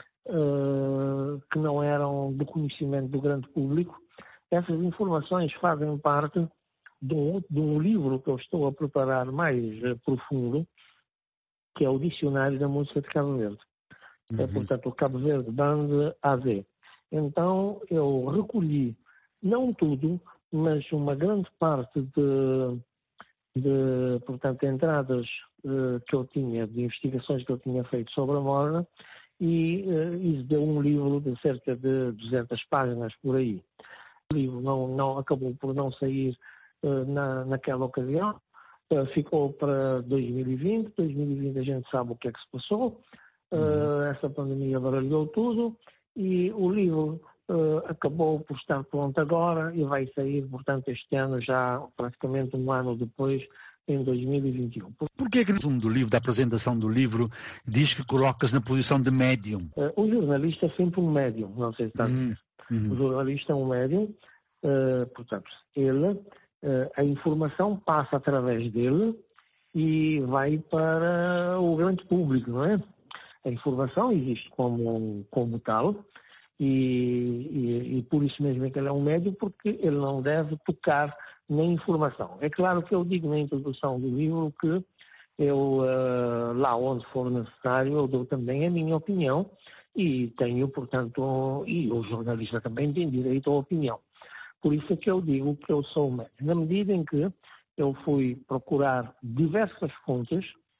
S3: Uh, que não eram do conhecimento do grande público. Essas informações fazem parte de um, de um livro que eu estou a preparar mais uh, profundo, que é o Dicionário da Música de Cabo Verde. Uhum. É, portanto, o Cabo Verde Band A Z. Então, eu recolhi, não tudo, mas uma grande parte de, de portanto, entradas uh, que eu tinha, de investigações que eu tinha feito sobre a Morna, e uh, isso deu um livro de cerca de duzentas páginas por aí. O livro não, não, acabou por não sair uh, na, naquela ocasião, uh, ficou para dois mil e vinte. dois mil e vinte a gente sabe o que é que se passou, uh, uhum. Essa pandemia baralhou tudo e o livro uh, acabou por estar pronto agora e vai sair, portanto, este ano, já praticamente um ano depois em dois mil e vinte e um.
S12: Por que é que no resumo do livro, da apresentação do livro, diz que colocas na posição de médium?
S3: Uh, o jornalista é sempre um médium, não sei se está a dizer. Uhum. O jornalista é um médium, uh, portanto, ele, uh, a informação passa através dele e vai para o grande público, não é? A informação existe como, como tal e, e, e por isso mesmo é que ele é um médium, porque ele não deve tocar na informação. É claro que eu digo na introdução do livro que eu, uh, lá onde for necessário, eu dou também a minha opinião e tenho, portanto, e o jornalista também tem direito à opinião. Por isso é que eu digo que eu sou médium. Na medida em que eu fui procurar diversas fontes,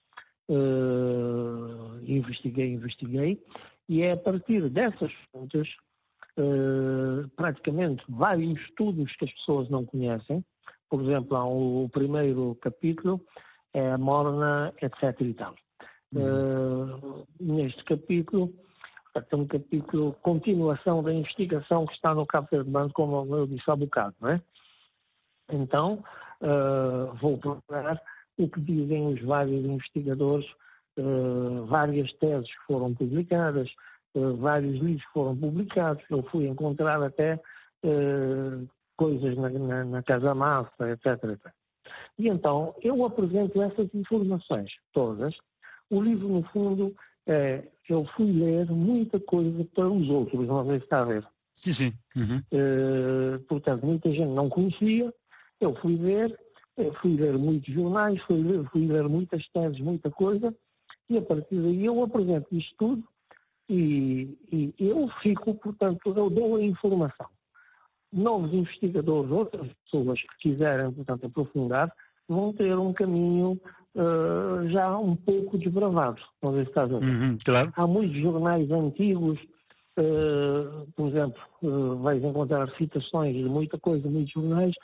S3: uh, investiguei, investiguei, e é a partir dessas fontes, uh, praticamente vários estudos que as pessoas não conhecem. Por exemplo, há o primeiro capítulo, é a morna, etc e tal. Uhum. Uh, neste capítulo, é um capítulo continuação da investigação que está no Cabo Verde, como eu disse há bocado, não é? Então, uh, vou procurar o que dizem os vários investigadores, uh, várias teses que foram publicadas, uh, vários livros que foram publicados. Eu fui encontrar até uh, coisas na, na, na Casa Massa, etc, etcétera. E então, eu apresento essas informações todas. O livro, no fundo, é, eu fui ler muita coisa para os outros, não sei se está a ver.
S12: Sim, sim. Uhum.
S3: Uh, portanto, muita gente não conhecia. Eu fui ver, eu fui ler muitos jornais, fui ler, fui ler muitas teses, muita coisa, e a partir daí eu apresento isto tudo e, e eu fico, portanto, eu dou a informação. Novos investigadores, outras pessoas que quiserem, portanto, aprofundar, vão ter um caminho uh, já um pouco desbravado. Não sei se está a ver.
S12: Uhum, claro.
S3: Há muitos jornais antigos, uh, por exemplo, uh, vais encontrar citações de muita coisa, muitos jornais,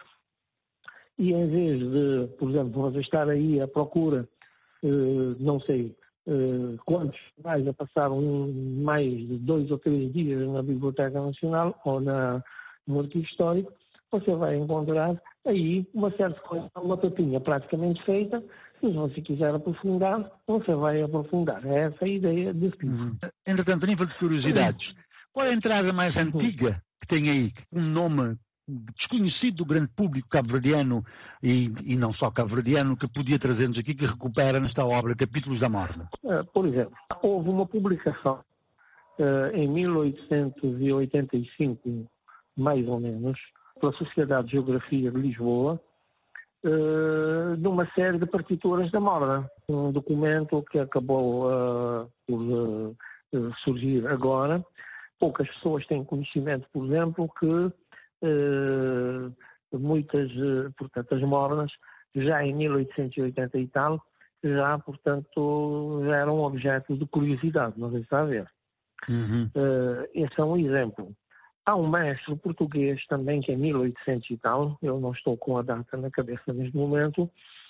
S3: e em vez de, por exemplo, você estar aí à procura, uh, não sei uh, quantos jornais já passaram um, mais de dois ou três dias na Biblioteca Nacional ou na, no Arquivo Histórico, você vai encontrar aí uma certa coisa, uma papinha praticamente feita, e se você quiser aprofundar, você vai aprofundar. É essa a ideia desse livro.
S12: Uhum. Entretanto, a nível de curiosidades, qual é a entrada mais antiga que tem aí, um nome desconhecido do grande público cabo-verdiano e, e não só cabo-verdiano, que podia trazer-nos aqui, que recupera nesta obra Capítulos da Morna?
S3: Uh, por exemplo, houve uma publicação uh, em mil oitocentos e oitenta e cinco, mais ou menos, pela Sociedade de Geografia de Lisboa, uh, de uma série de partituras da Morna. Um documento que acabou uh, por uh, surgir agora. Poucas pessoas têm conhecimento, por exemplo, que Uh, muitas, uh, portanto, as mornas, já em mil oitocentos e oitenta e tal, já, portanto, já eram objeto de curiosidade, não sei se está a ver.
S12: Uhum.
S3: Uh, esse é um exemplo. Há um mestre português também, que é mil e oitocentos e tal, eu não estou com a data na cabeça neste momento,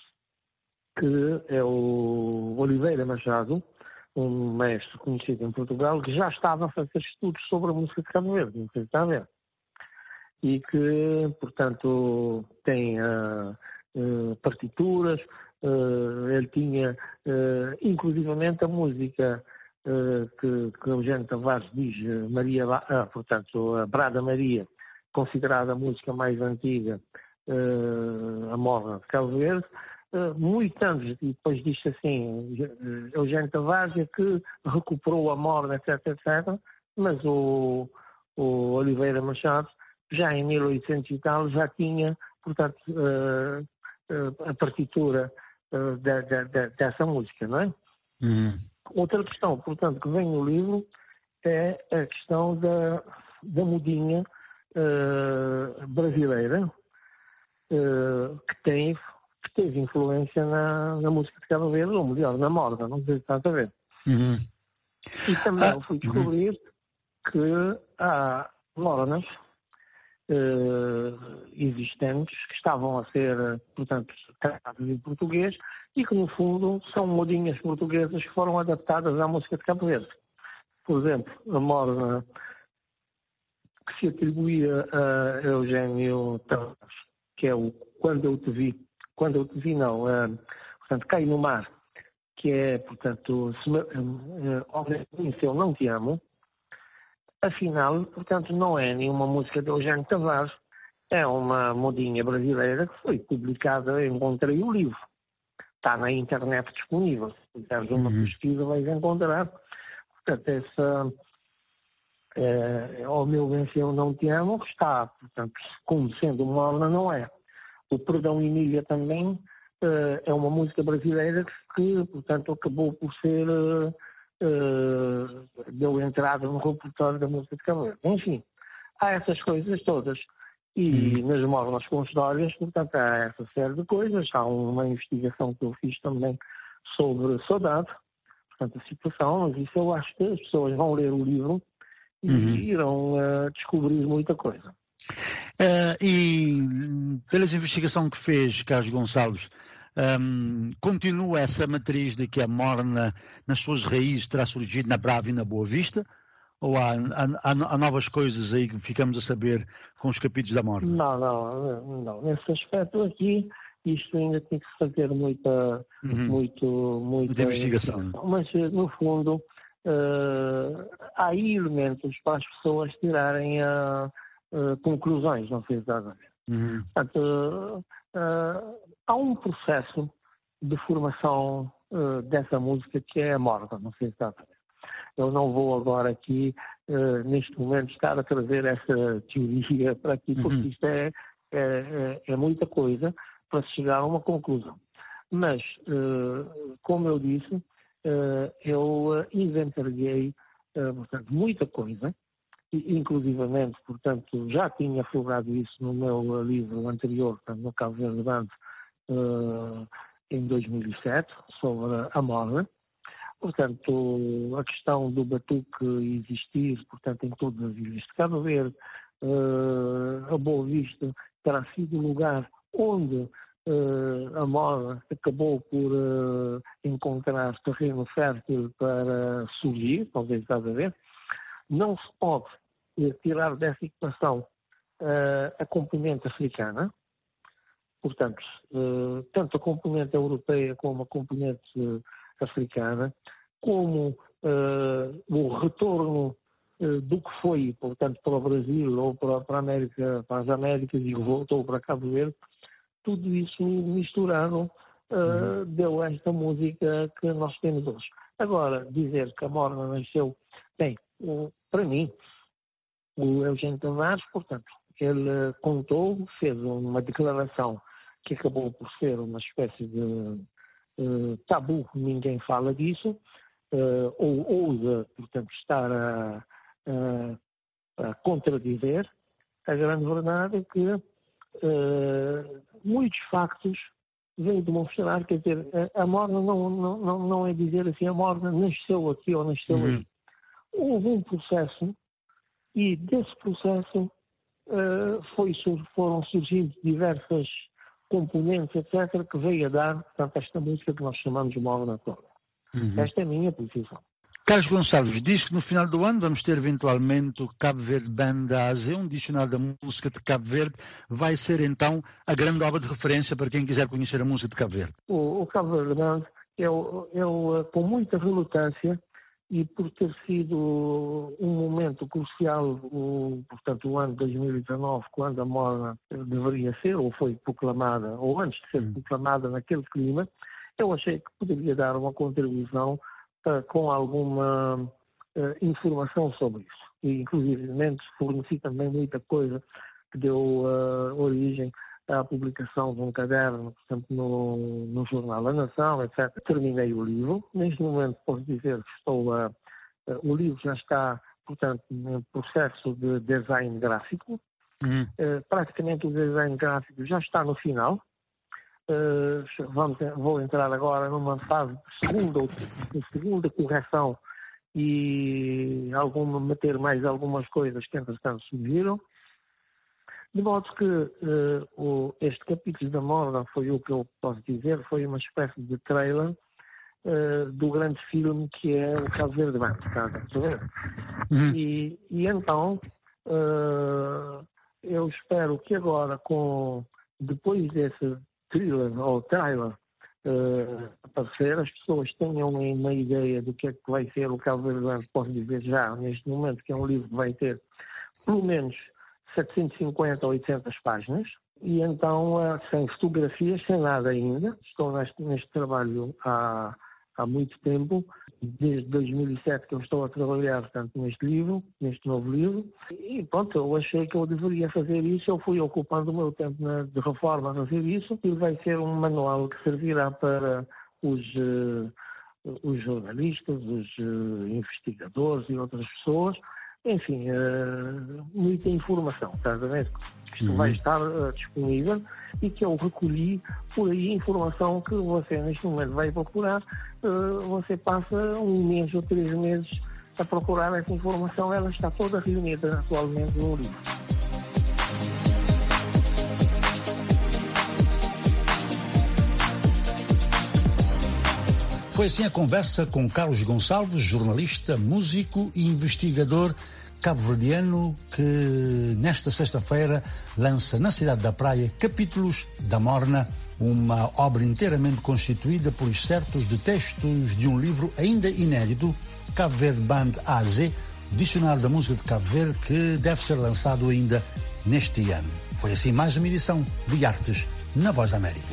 S3: que é o Oliveira Machado, um mestre conhecido em Portugal, que já estava a fazer estudos sobre a música de Cabo Verde, não sei se está a ver. E que, portanto, tem uh, uh, partituras, uh, ele tinha, uh, inclusivamente, a música uh, que, que Eugênio Tavares diz, Maria, uh, portanto, a Brada Maria, considerada a música mais antiga, uh, a Morna de Cabo Verde, uh, muitos anos, e depois diz assim, Eugênio Tavares é que recuperou a Morna, etc, etcétera, mas o, o Oliveira Machado, já em mil e oitocentos e tal, já tinha, portanto, uh, uh, a partitura uh, de, de, de, dessa música, não é?
S12: Uhum.
S3: Outra questão, portanto, que vem no livro é a questão da, da mudinha uh, brasileira, uh, que, tem, que teve influência na, na música de Cabo Verde, ou melhor, na Morna, não sei se está a ver.
S12: Uhum.
S3: E também
S12: ah,
S3: fui descobrir
S12: uhum.
S3: que há mornas Uh, existentes que estavam a ser, portanto, cantadas em português e que, no fundo, são modinhas portuguesas que foram adaptadas à música de Cabo Verde. Por exemplo, a morna que se atribuía a Eugênio Tavares, que é o Quando Eu Te Vi, quando eu te vi, não, uh, portanto, Cai no Mar, que é, portanto, se, uh, uh, se eu não te amo, afinal, portanto, não é nenhuma música de Eugênio Tavares, é uma modinha brasileira que foi publicada, eu encontrei o livro. Está na internet disponível. Se fizeres uma uhum. pesquisa, vais encontrar. Portanto, essa, é, ao meu bem, se eu não te amo, está. Portanto, como sendo Morna, não é. O Perdão Emília também é, é uma música brasileira que, portanto, acabou por ser, é, deu entrada no repertório da música de Cabo Verde. Enfim, há essas coisas todas. E uhum. nas Mornas com histórias, portanto, há essa série de coisas. Há uma investigação que eu fiz também sobre saudade, portanto, a situação, mas isso eu acho que as pessoas vão ler o livro e uhum. irão uh, descobrir muita coisa.
S5: Uh, e pelas investigações que fez Carlos Gonçalves, um, continua essa matriz de que a Morna, nas suas raízes, terá surgido na Brava e na Boa Vista? Ou há, há, há novas coisas aí que ficamos a saber com os capítulos da Morna?
S3: Não, não, não. Nesse aspecto aqui, isto ainda tem que se fazer muita, uhum. muito, muita,
S5: muita investigação.
S3: Mas, no fundo, uh, há aí elementos para as pessoas tirarem uh, uh, conclusões, não sei exatamente. Uhum. Portanto, uh, uh, há um processo de formação uh, dessa música que é a Morna, não sei exatamente. Eu não vou agora aqui, uh, neste momento, estar a trazer essa teoria para aqui, porque uhum. isto é, é, é muita coisa para se chegar a uma conclusão. Mas, uh, como eu disse, uh, eu uh, inventariei, uh, portanto, muita coisa, e, inclusivamente, portanto, já tinha aflorado isso no meu livro anterior, portanto, no Cabo Verde Band, uh, em dois mil e sete, sobre a Morna. Portanto, a questão do batuque existir, portanto, em todas as ilhas de Cabo Verde, uh, a Boa Vista terá sido o lugar onde uh, a Morna acabou por uh, encontrar terreno fértil para surgir, talvez estás a ver. Não se pode uh, tirar dessa equação uh, a componente africana. Portanto, uh, tanto a componente europeia como a componente uh, africana, como uh, o retorno uh, do que foi, portanto, para o Brasil ou para, para, a América, para as Américas e voltou para Cabo Verde, tudo isso misturado uh, uhum. deu esta música que nós temos hoje. Agora, dizer que a Morna nasceu, bem, uh, para mim, o Eugênio Tavares, portanto, ele uh, contou, fez uma declaração que acabou por ser uma espécie de Uh, tabu, ninguém fala disso, uh, ou ousa, portanto, estar a, a, a contradizer. A grande verdade é que uh, muitos factos vêm demonstrar, quer dizer, a, a Morna não, não, não é dizer assim, a Morna nasceu aqui ou nasceu uhum. aí. Houve um processo e desse processo uh, foi, foram surgindo diversas componentes, etcétera, que veio a dar, portanto, esta música que nós chamamos de Morna toda. Uhum. Esta é a minha posição.
S5: Carlos Gonçalves diz que no final do ano vamos ter eventualmente o Cabo Verde Band da A Z, um dicionário da música de Cabo Verde. Vai ser então a grande obra de referência para quem quiser conhecer a música de Cabo Verde.
S3: O, o Cabo Verde Band, eu, eu, com muita relutância, e por ter sido um momento crucial, o, portanto, o ano de dois mil e dezanove, quando a Morna deveria ser, ou foi proclamada, ou antes de ser proclamada naquele clima, eu achei que poderia dar uma contribuição uh, com alguma uh, informação sobre isso. E, inclusive, forneci também muita coisa que deu uh, origem à publicação de um caderno, portanto, no, no jornal A Nação, etcétera. Terminei o livro. Neste momento posso dizer que estou a... Uh, o livro já está, portanto, em processo de design gráfico. Uhum. Uh, praticamente o design gráfico já está no final. Uh, vamos, vou entrar agora numa fase de segunda, de segunda correção e alguma, meter mais algumas coisas que, entretanto, surgiram. De modo que uh, o, este capítulo da Morna foi o que eu posso dizer, foi uma espécie de trailer uh, do grande filme que é o Cabo Verde Band, está a ver? Uhum. E, e então, uh, eu espero que agora, com, depois desse thriller ou trailer uh, aparecer, as pessoas tenham uma ideia do que é que vai ser o Cabo Verde. Posso dizer já, neste momento, que é um livro que vai ter pelo menos setecentas e cinquenta ou oitocentas páginas, e então uh, sem fotografias, sem nada ainda. Estou neste, neste trabalho há, há muito tempo, desde dois mil e sete que eu estou a trabalhar, portanto, neste livro, neste novo livro, e pronto, eu achei que eu deveria fazer isso, eu fui ocupando o meu tempo na, de reforma a fazer isso, e vai ser um manual que servirá para os, uh, os jornalistas, os uh, investigadores e outras pessoas. Enfim, uh, muita informação, está a ver? Isto uhum. vai estar uh, disponível e que eu recolhi por aí informação que você neste momento vai procurar. Uh, você passa um mês ou três meses a procurar essa informação, ela está toda reunida atualmente no livro.
S12: Foi assim a conversa com Carlos Gonçalves, jornalista, músico e investigador cabo-verdiano, que nesta sexta-feira lança na cidade da Praia Capítulos da Morna, uma obra inteiramente constituída por excertos de textos de um livro ainda inédito, Cabo Verde Band A Z, Dicionário da Música de Cabo Verde, que deve ser lançado ainda neste ano. Foi assim mais uma edição de Artes na Voz da América.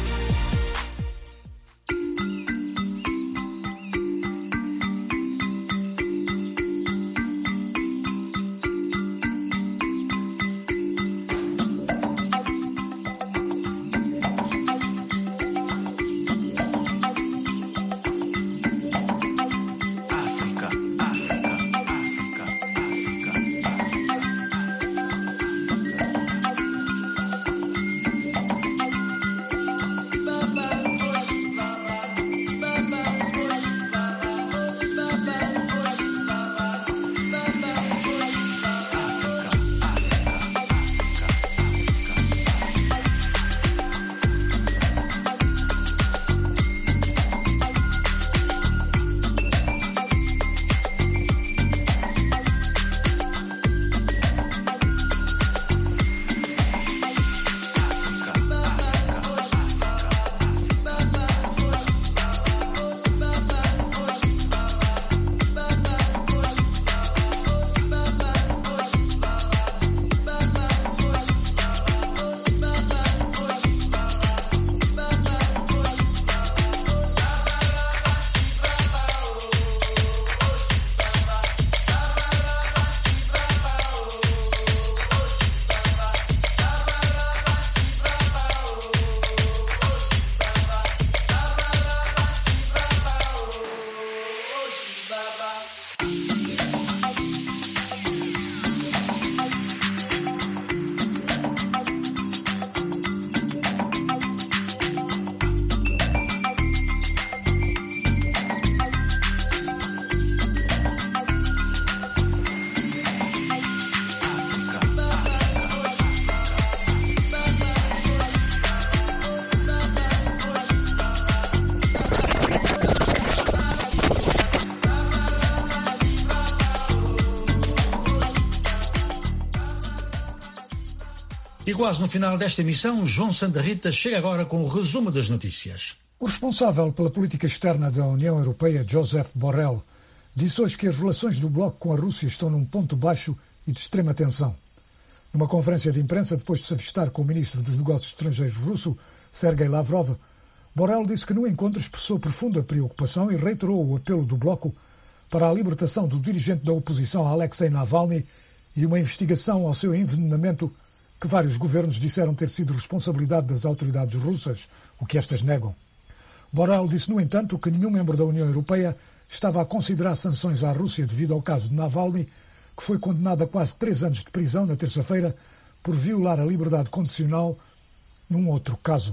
S12: E quase no final desta emissão, João Santa Rita chega agora com o resumo das notícias.
S4: O responsável pela política externa da União Europeia, Josep Borrell, disse hoje que as relações do Bloco com a Rússia estão num ponto baixo e de extrema tensão. Numa conferência de imprensa, depois de se avistar com o ministro dos Negócios Estrangeiros russo, Sergei Lavrov, Borrell disse que no encontro expressou profunda preocupação e reiterou o apelo do Bloco para a libertação do dirigente da oposição Alexei Navalny e uma investigação ao seu envenenamento, que vários governos disseram ter sido responsabilidade das autoridades russas, o que estas negam. Borrell disse, no entanto, que nenhum membro da União Europeia estava a considerar sanções à Rússia devido ao caso de Navalny, que foi condenado a quase três anos de prisão na terça-feira por violar a liberdade condicional num outro caso.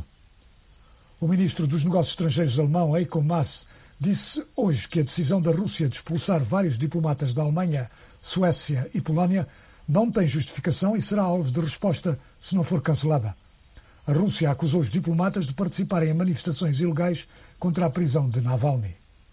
S4: O ministro dos Negócios Estrangeiros alemão, Heiko Maas, disse hoje que a decisão da Rússia de expulsar vários diplomatas da Alemanha, Suécia e Polónia não tem justificação e será alvo de resposta se não for cancelada. A Rússia acusou os diplomatas de participarem em manifestações ilegais contra a prisão de Navalny.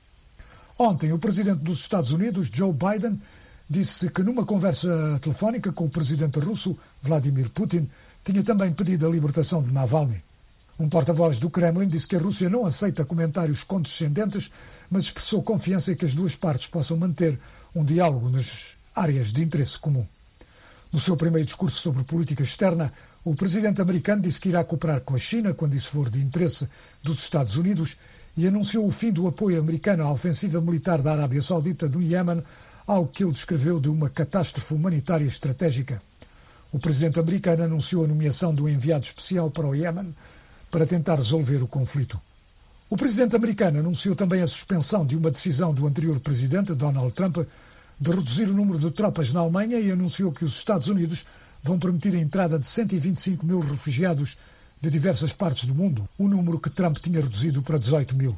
S4: Ontem, o presidente dos Estados Unidos, Joe Biden, disse que numa conversa telefónica com o presidente russo, Vladimir Putin, tinha também pedido a libertação de Navalny. Um porta-voz do Kremlin disse que a Rússia não aceita comentários condescendentes, mas expressou confiança em que as duas partes possam manter um diálogo nas áreas de interesse comum. No seu primeiro discurso sobre política externa, o presidente americano disse que irá cooperar com a China quando isso for de interesse dos Estados Unidos e anunciou o fim do apoio americano à ofensiva militar da Arábia Saudita no Iémen, algo que ele descreveu de uma catástrofe humanitária estratégica. O presidente americano anunciou a nomeação de um enviado especial para o Iémen para tentar resolver o conflito. O presidente americano anunciou também a suspensão de uma decisão do anterior presidente, Donald Trump, de reduzir o número de tropas na Alemanha e anunciou que os Estados Unidos vão permitir a entrada de cento e vinte e cinco mil refugiados de diversas partes do mundo, um número que Trump tinha reduzido para dezoito mil.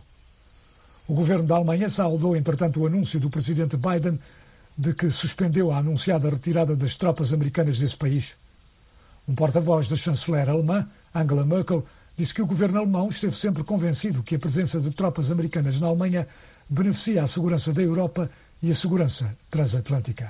S4: O governo da Alemanha saudou, entretanto, o anúncio do presidente Biden de que suspendeu a anunciada retirada das tropas americanas desse país. Um porta-voz da chanceler alemã, Angela Merkel, disse que o governo alemão esteve sempre convencido que a presença de tropas americanas na Alemanha beneficia a segurança da Europa e a segurança transatlântica.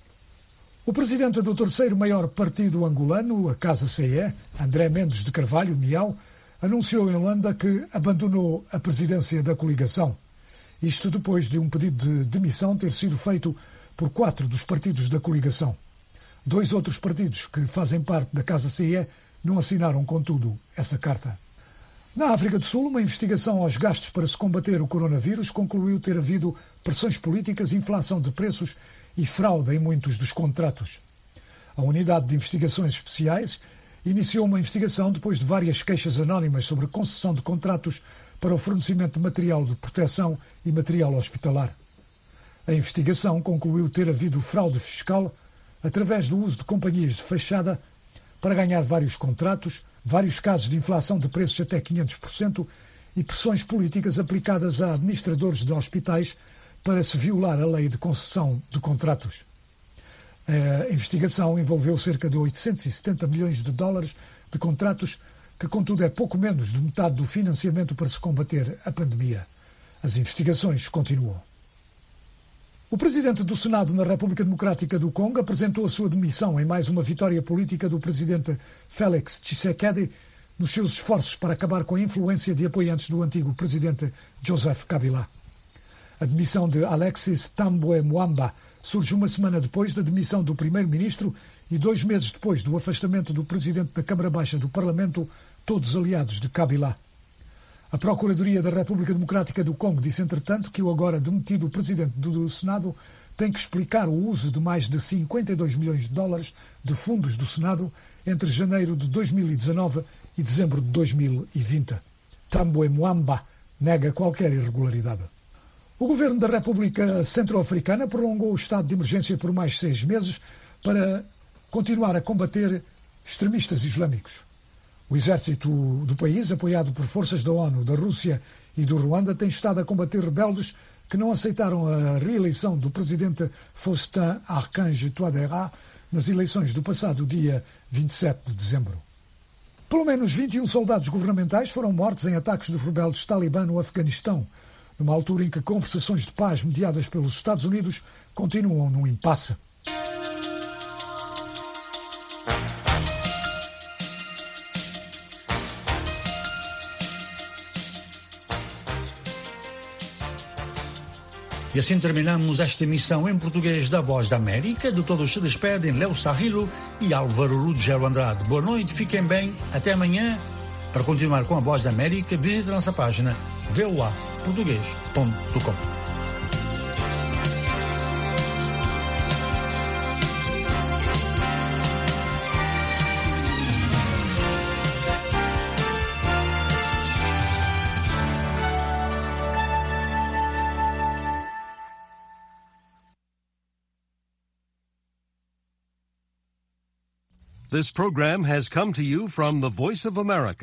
S4: O presidente do terceiro maior partido angolano, a Casa C E, André Mendes de Carvalho, Miau, anunciou em Luanda que abandonou a presidência da coligação. Isto depois de um pedido de demissão ter sido feito por quatro dos partidos da coligação. Dois outros partidos que fazem parte da Casa C E não assinaram, contudo, essa carta. Na África do Sul, uma investigação aos gastos para se combater o coronavírus concluiu ter havido pressões políticas, inflação de preços e fraude em muitos dos contratos. A Unidade de Investigações Especiais iniciou uma investigação depois de várias queixas anónimas sobre concessão de contratos para o fornecimento de material de proteção e material hospitalar. A investigação concluiu ter havido fraude fiscal através do uso de companhias de fachada para ganhar vários contratos, vários casos de inflação de preços até quinhentos por cento e pressões políticas aplicadas a administradores de hospitais para se violar a lei de concessão de contratos. A investigação envolveu cerca de oitocentos e setenta milhões de dólares de contratos, que contudo é pouco menos de metade do financiamento para se combater a pandemia. As investigações continuam. O presidente do Senado na República Democrática do Congo apresentou a sua demissão em mais uma vitória política do presidente Félix Tshisekedi nos seus esforços para acabar com a influência de apoiantes do antigo presidente Joseph Kabila. A demissão de Alexis Tambwe Mwamba surge uma semana depois da demissão do primeiro-ministro e dois meses depois do afastamento do presidente da Câmara Baixa do Parlamento, todos aliados de Kabila. A Procuradoria da República Democrática do Congo disse, entretanto, que o agora demitido presidente do Senado tem que explicar o uso de mais de cinquenta e dois milhões de dólares de fundos do Senado entre janeiro de dois mil e dezanove e dezembro de dois mil e vinte. Tambwe Mwamba nega qualquer irregularidade. O governo da República Centro-Africana prolongou o estado de emergência por mais seis meses para continuar a combater extremistas islâmicos. O exército do país, apoiado por forças da ONU, da Rússia e do Ruanda, tem estado a combater rebeldes que não aceitaram a reeleição do presidente Faustin Archange Touadéra nas eleições do passado dia vinte e sete de dezembro. Pelo menos vinte e um soldados governamentais foram mortos em ataques dos rebeldes talibã no Afeganistão, numa altura em que conversações de paz mediadas pelos Estados Unidos continuam num impasse.
S12: E assim terminamos esta emissão em português da Voz da América. De todos se despedem Léo Sarrilo e Álvaro Ruggiero Andrade. Boa noite, fiquem bem, até amanhã. Para continuar com a Voz da América, visite a nossa página v o a português ponto com.
S13: This program has come to you from the Voice of America.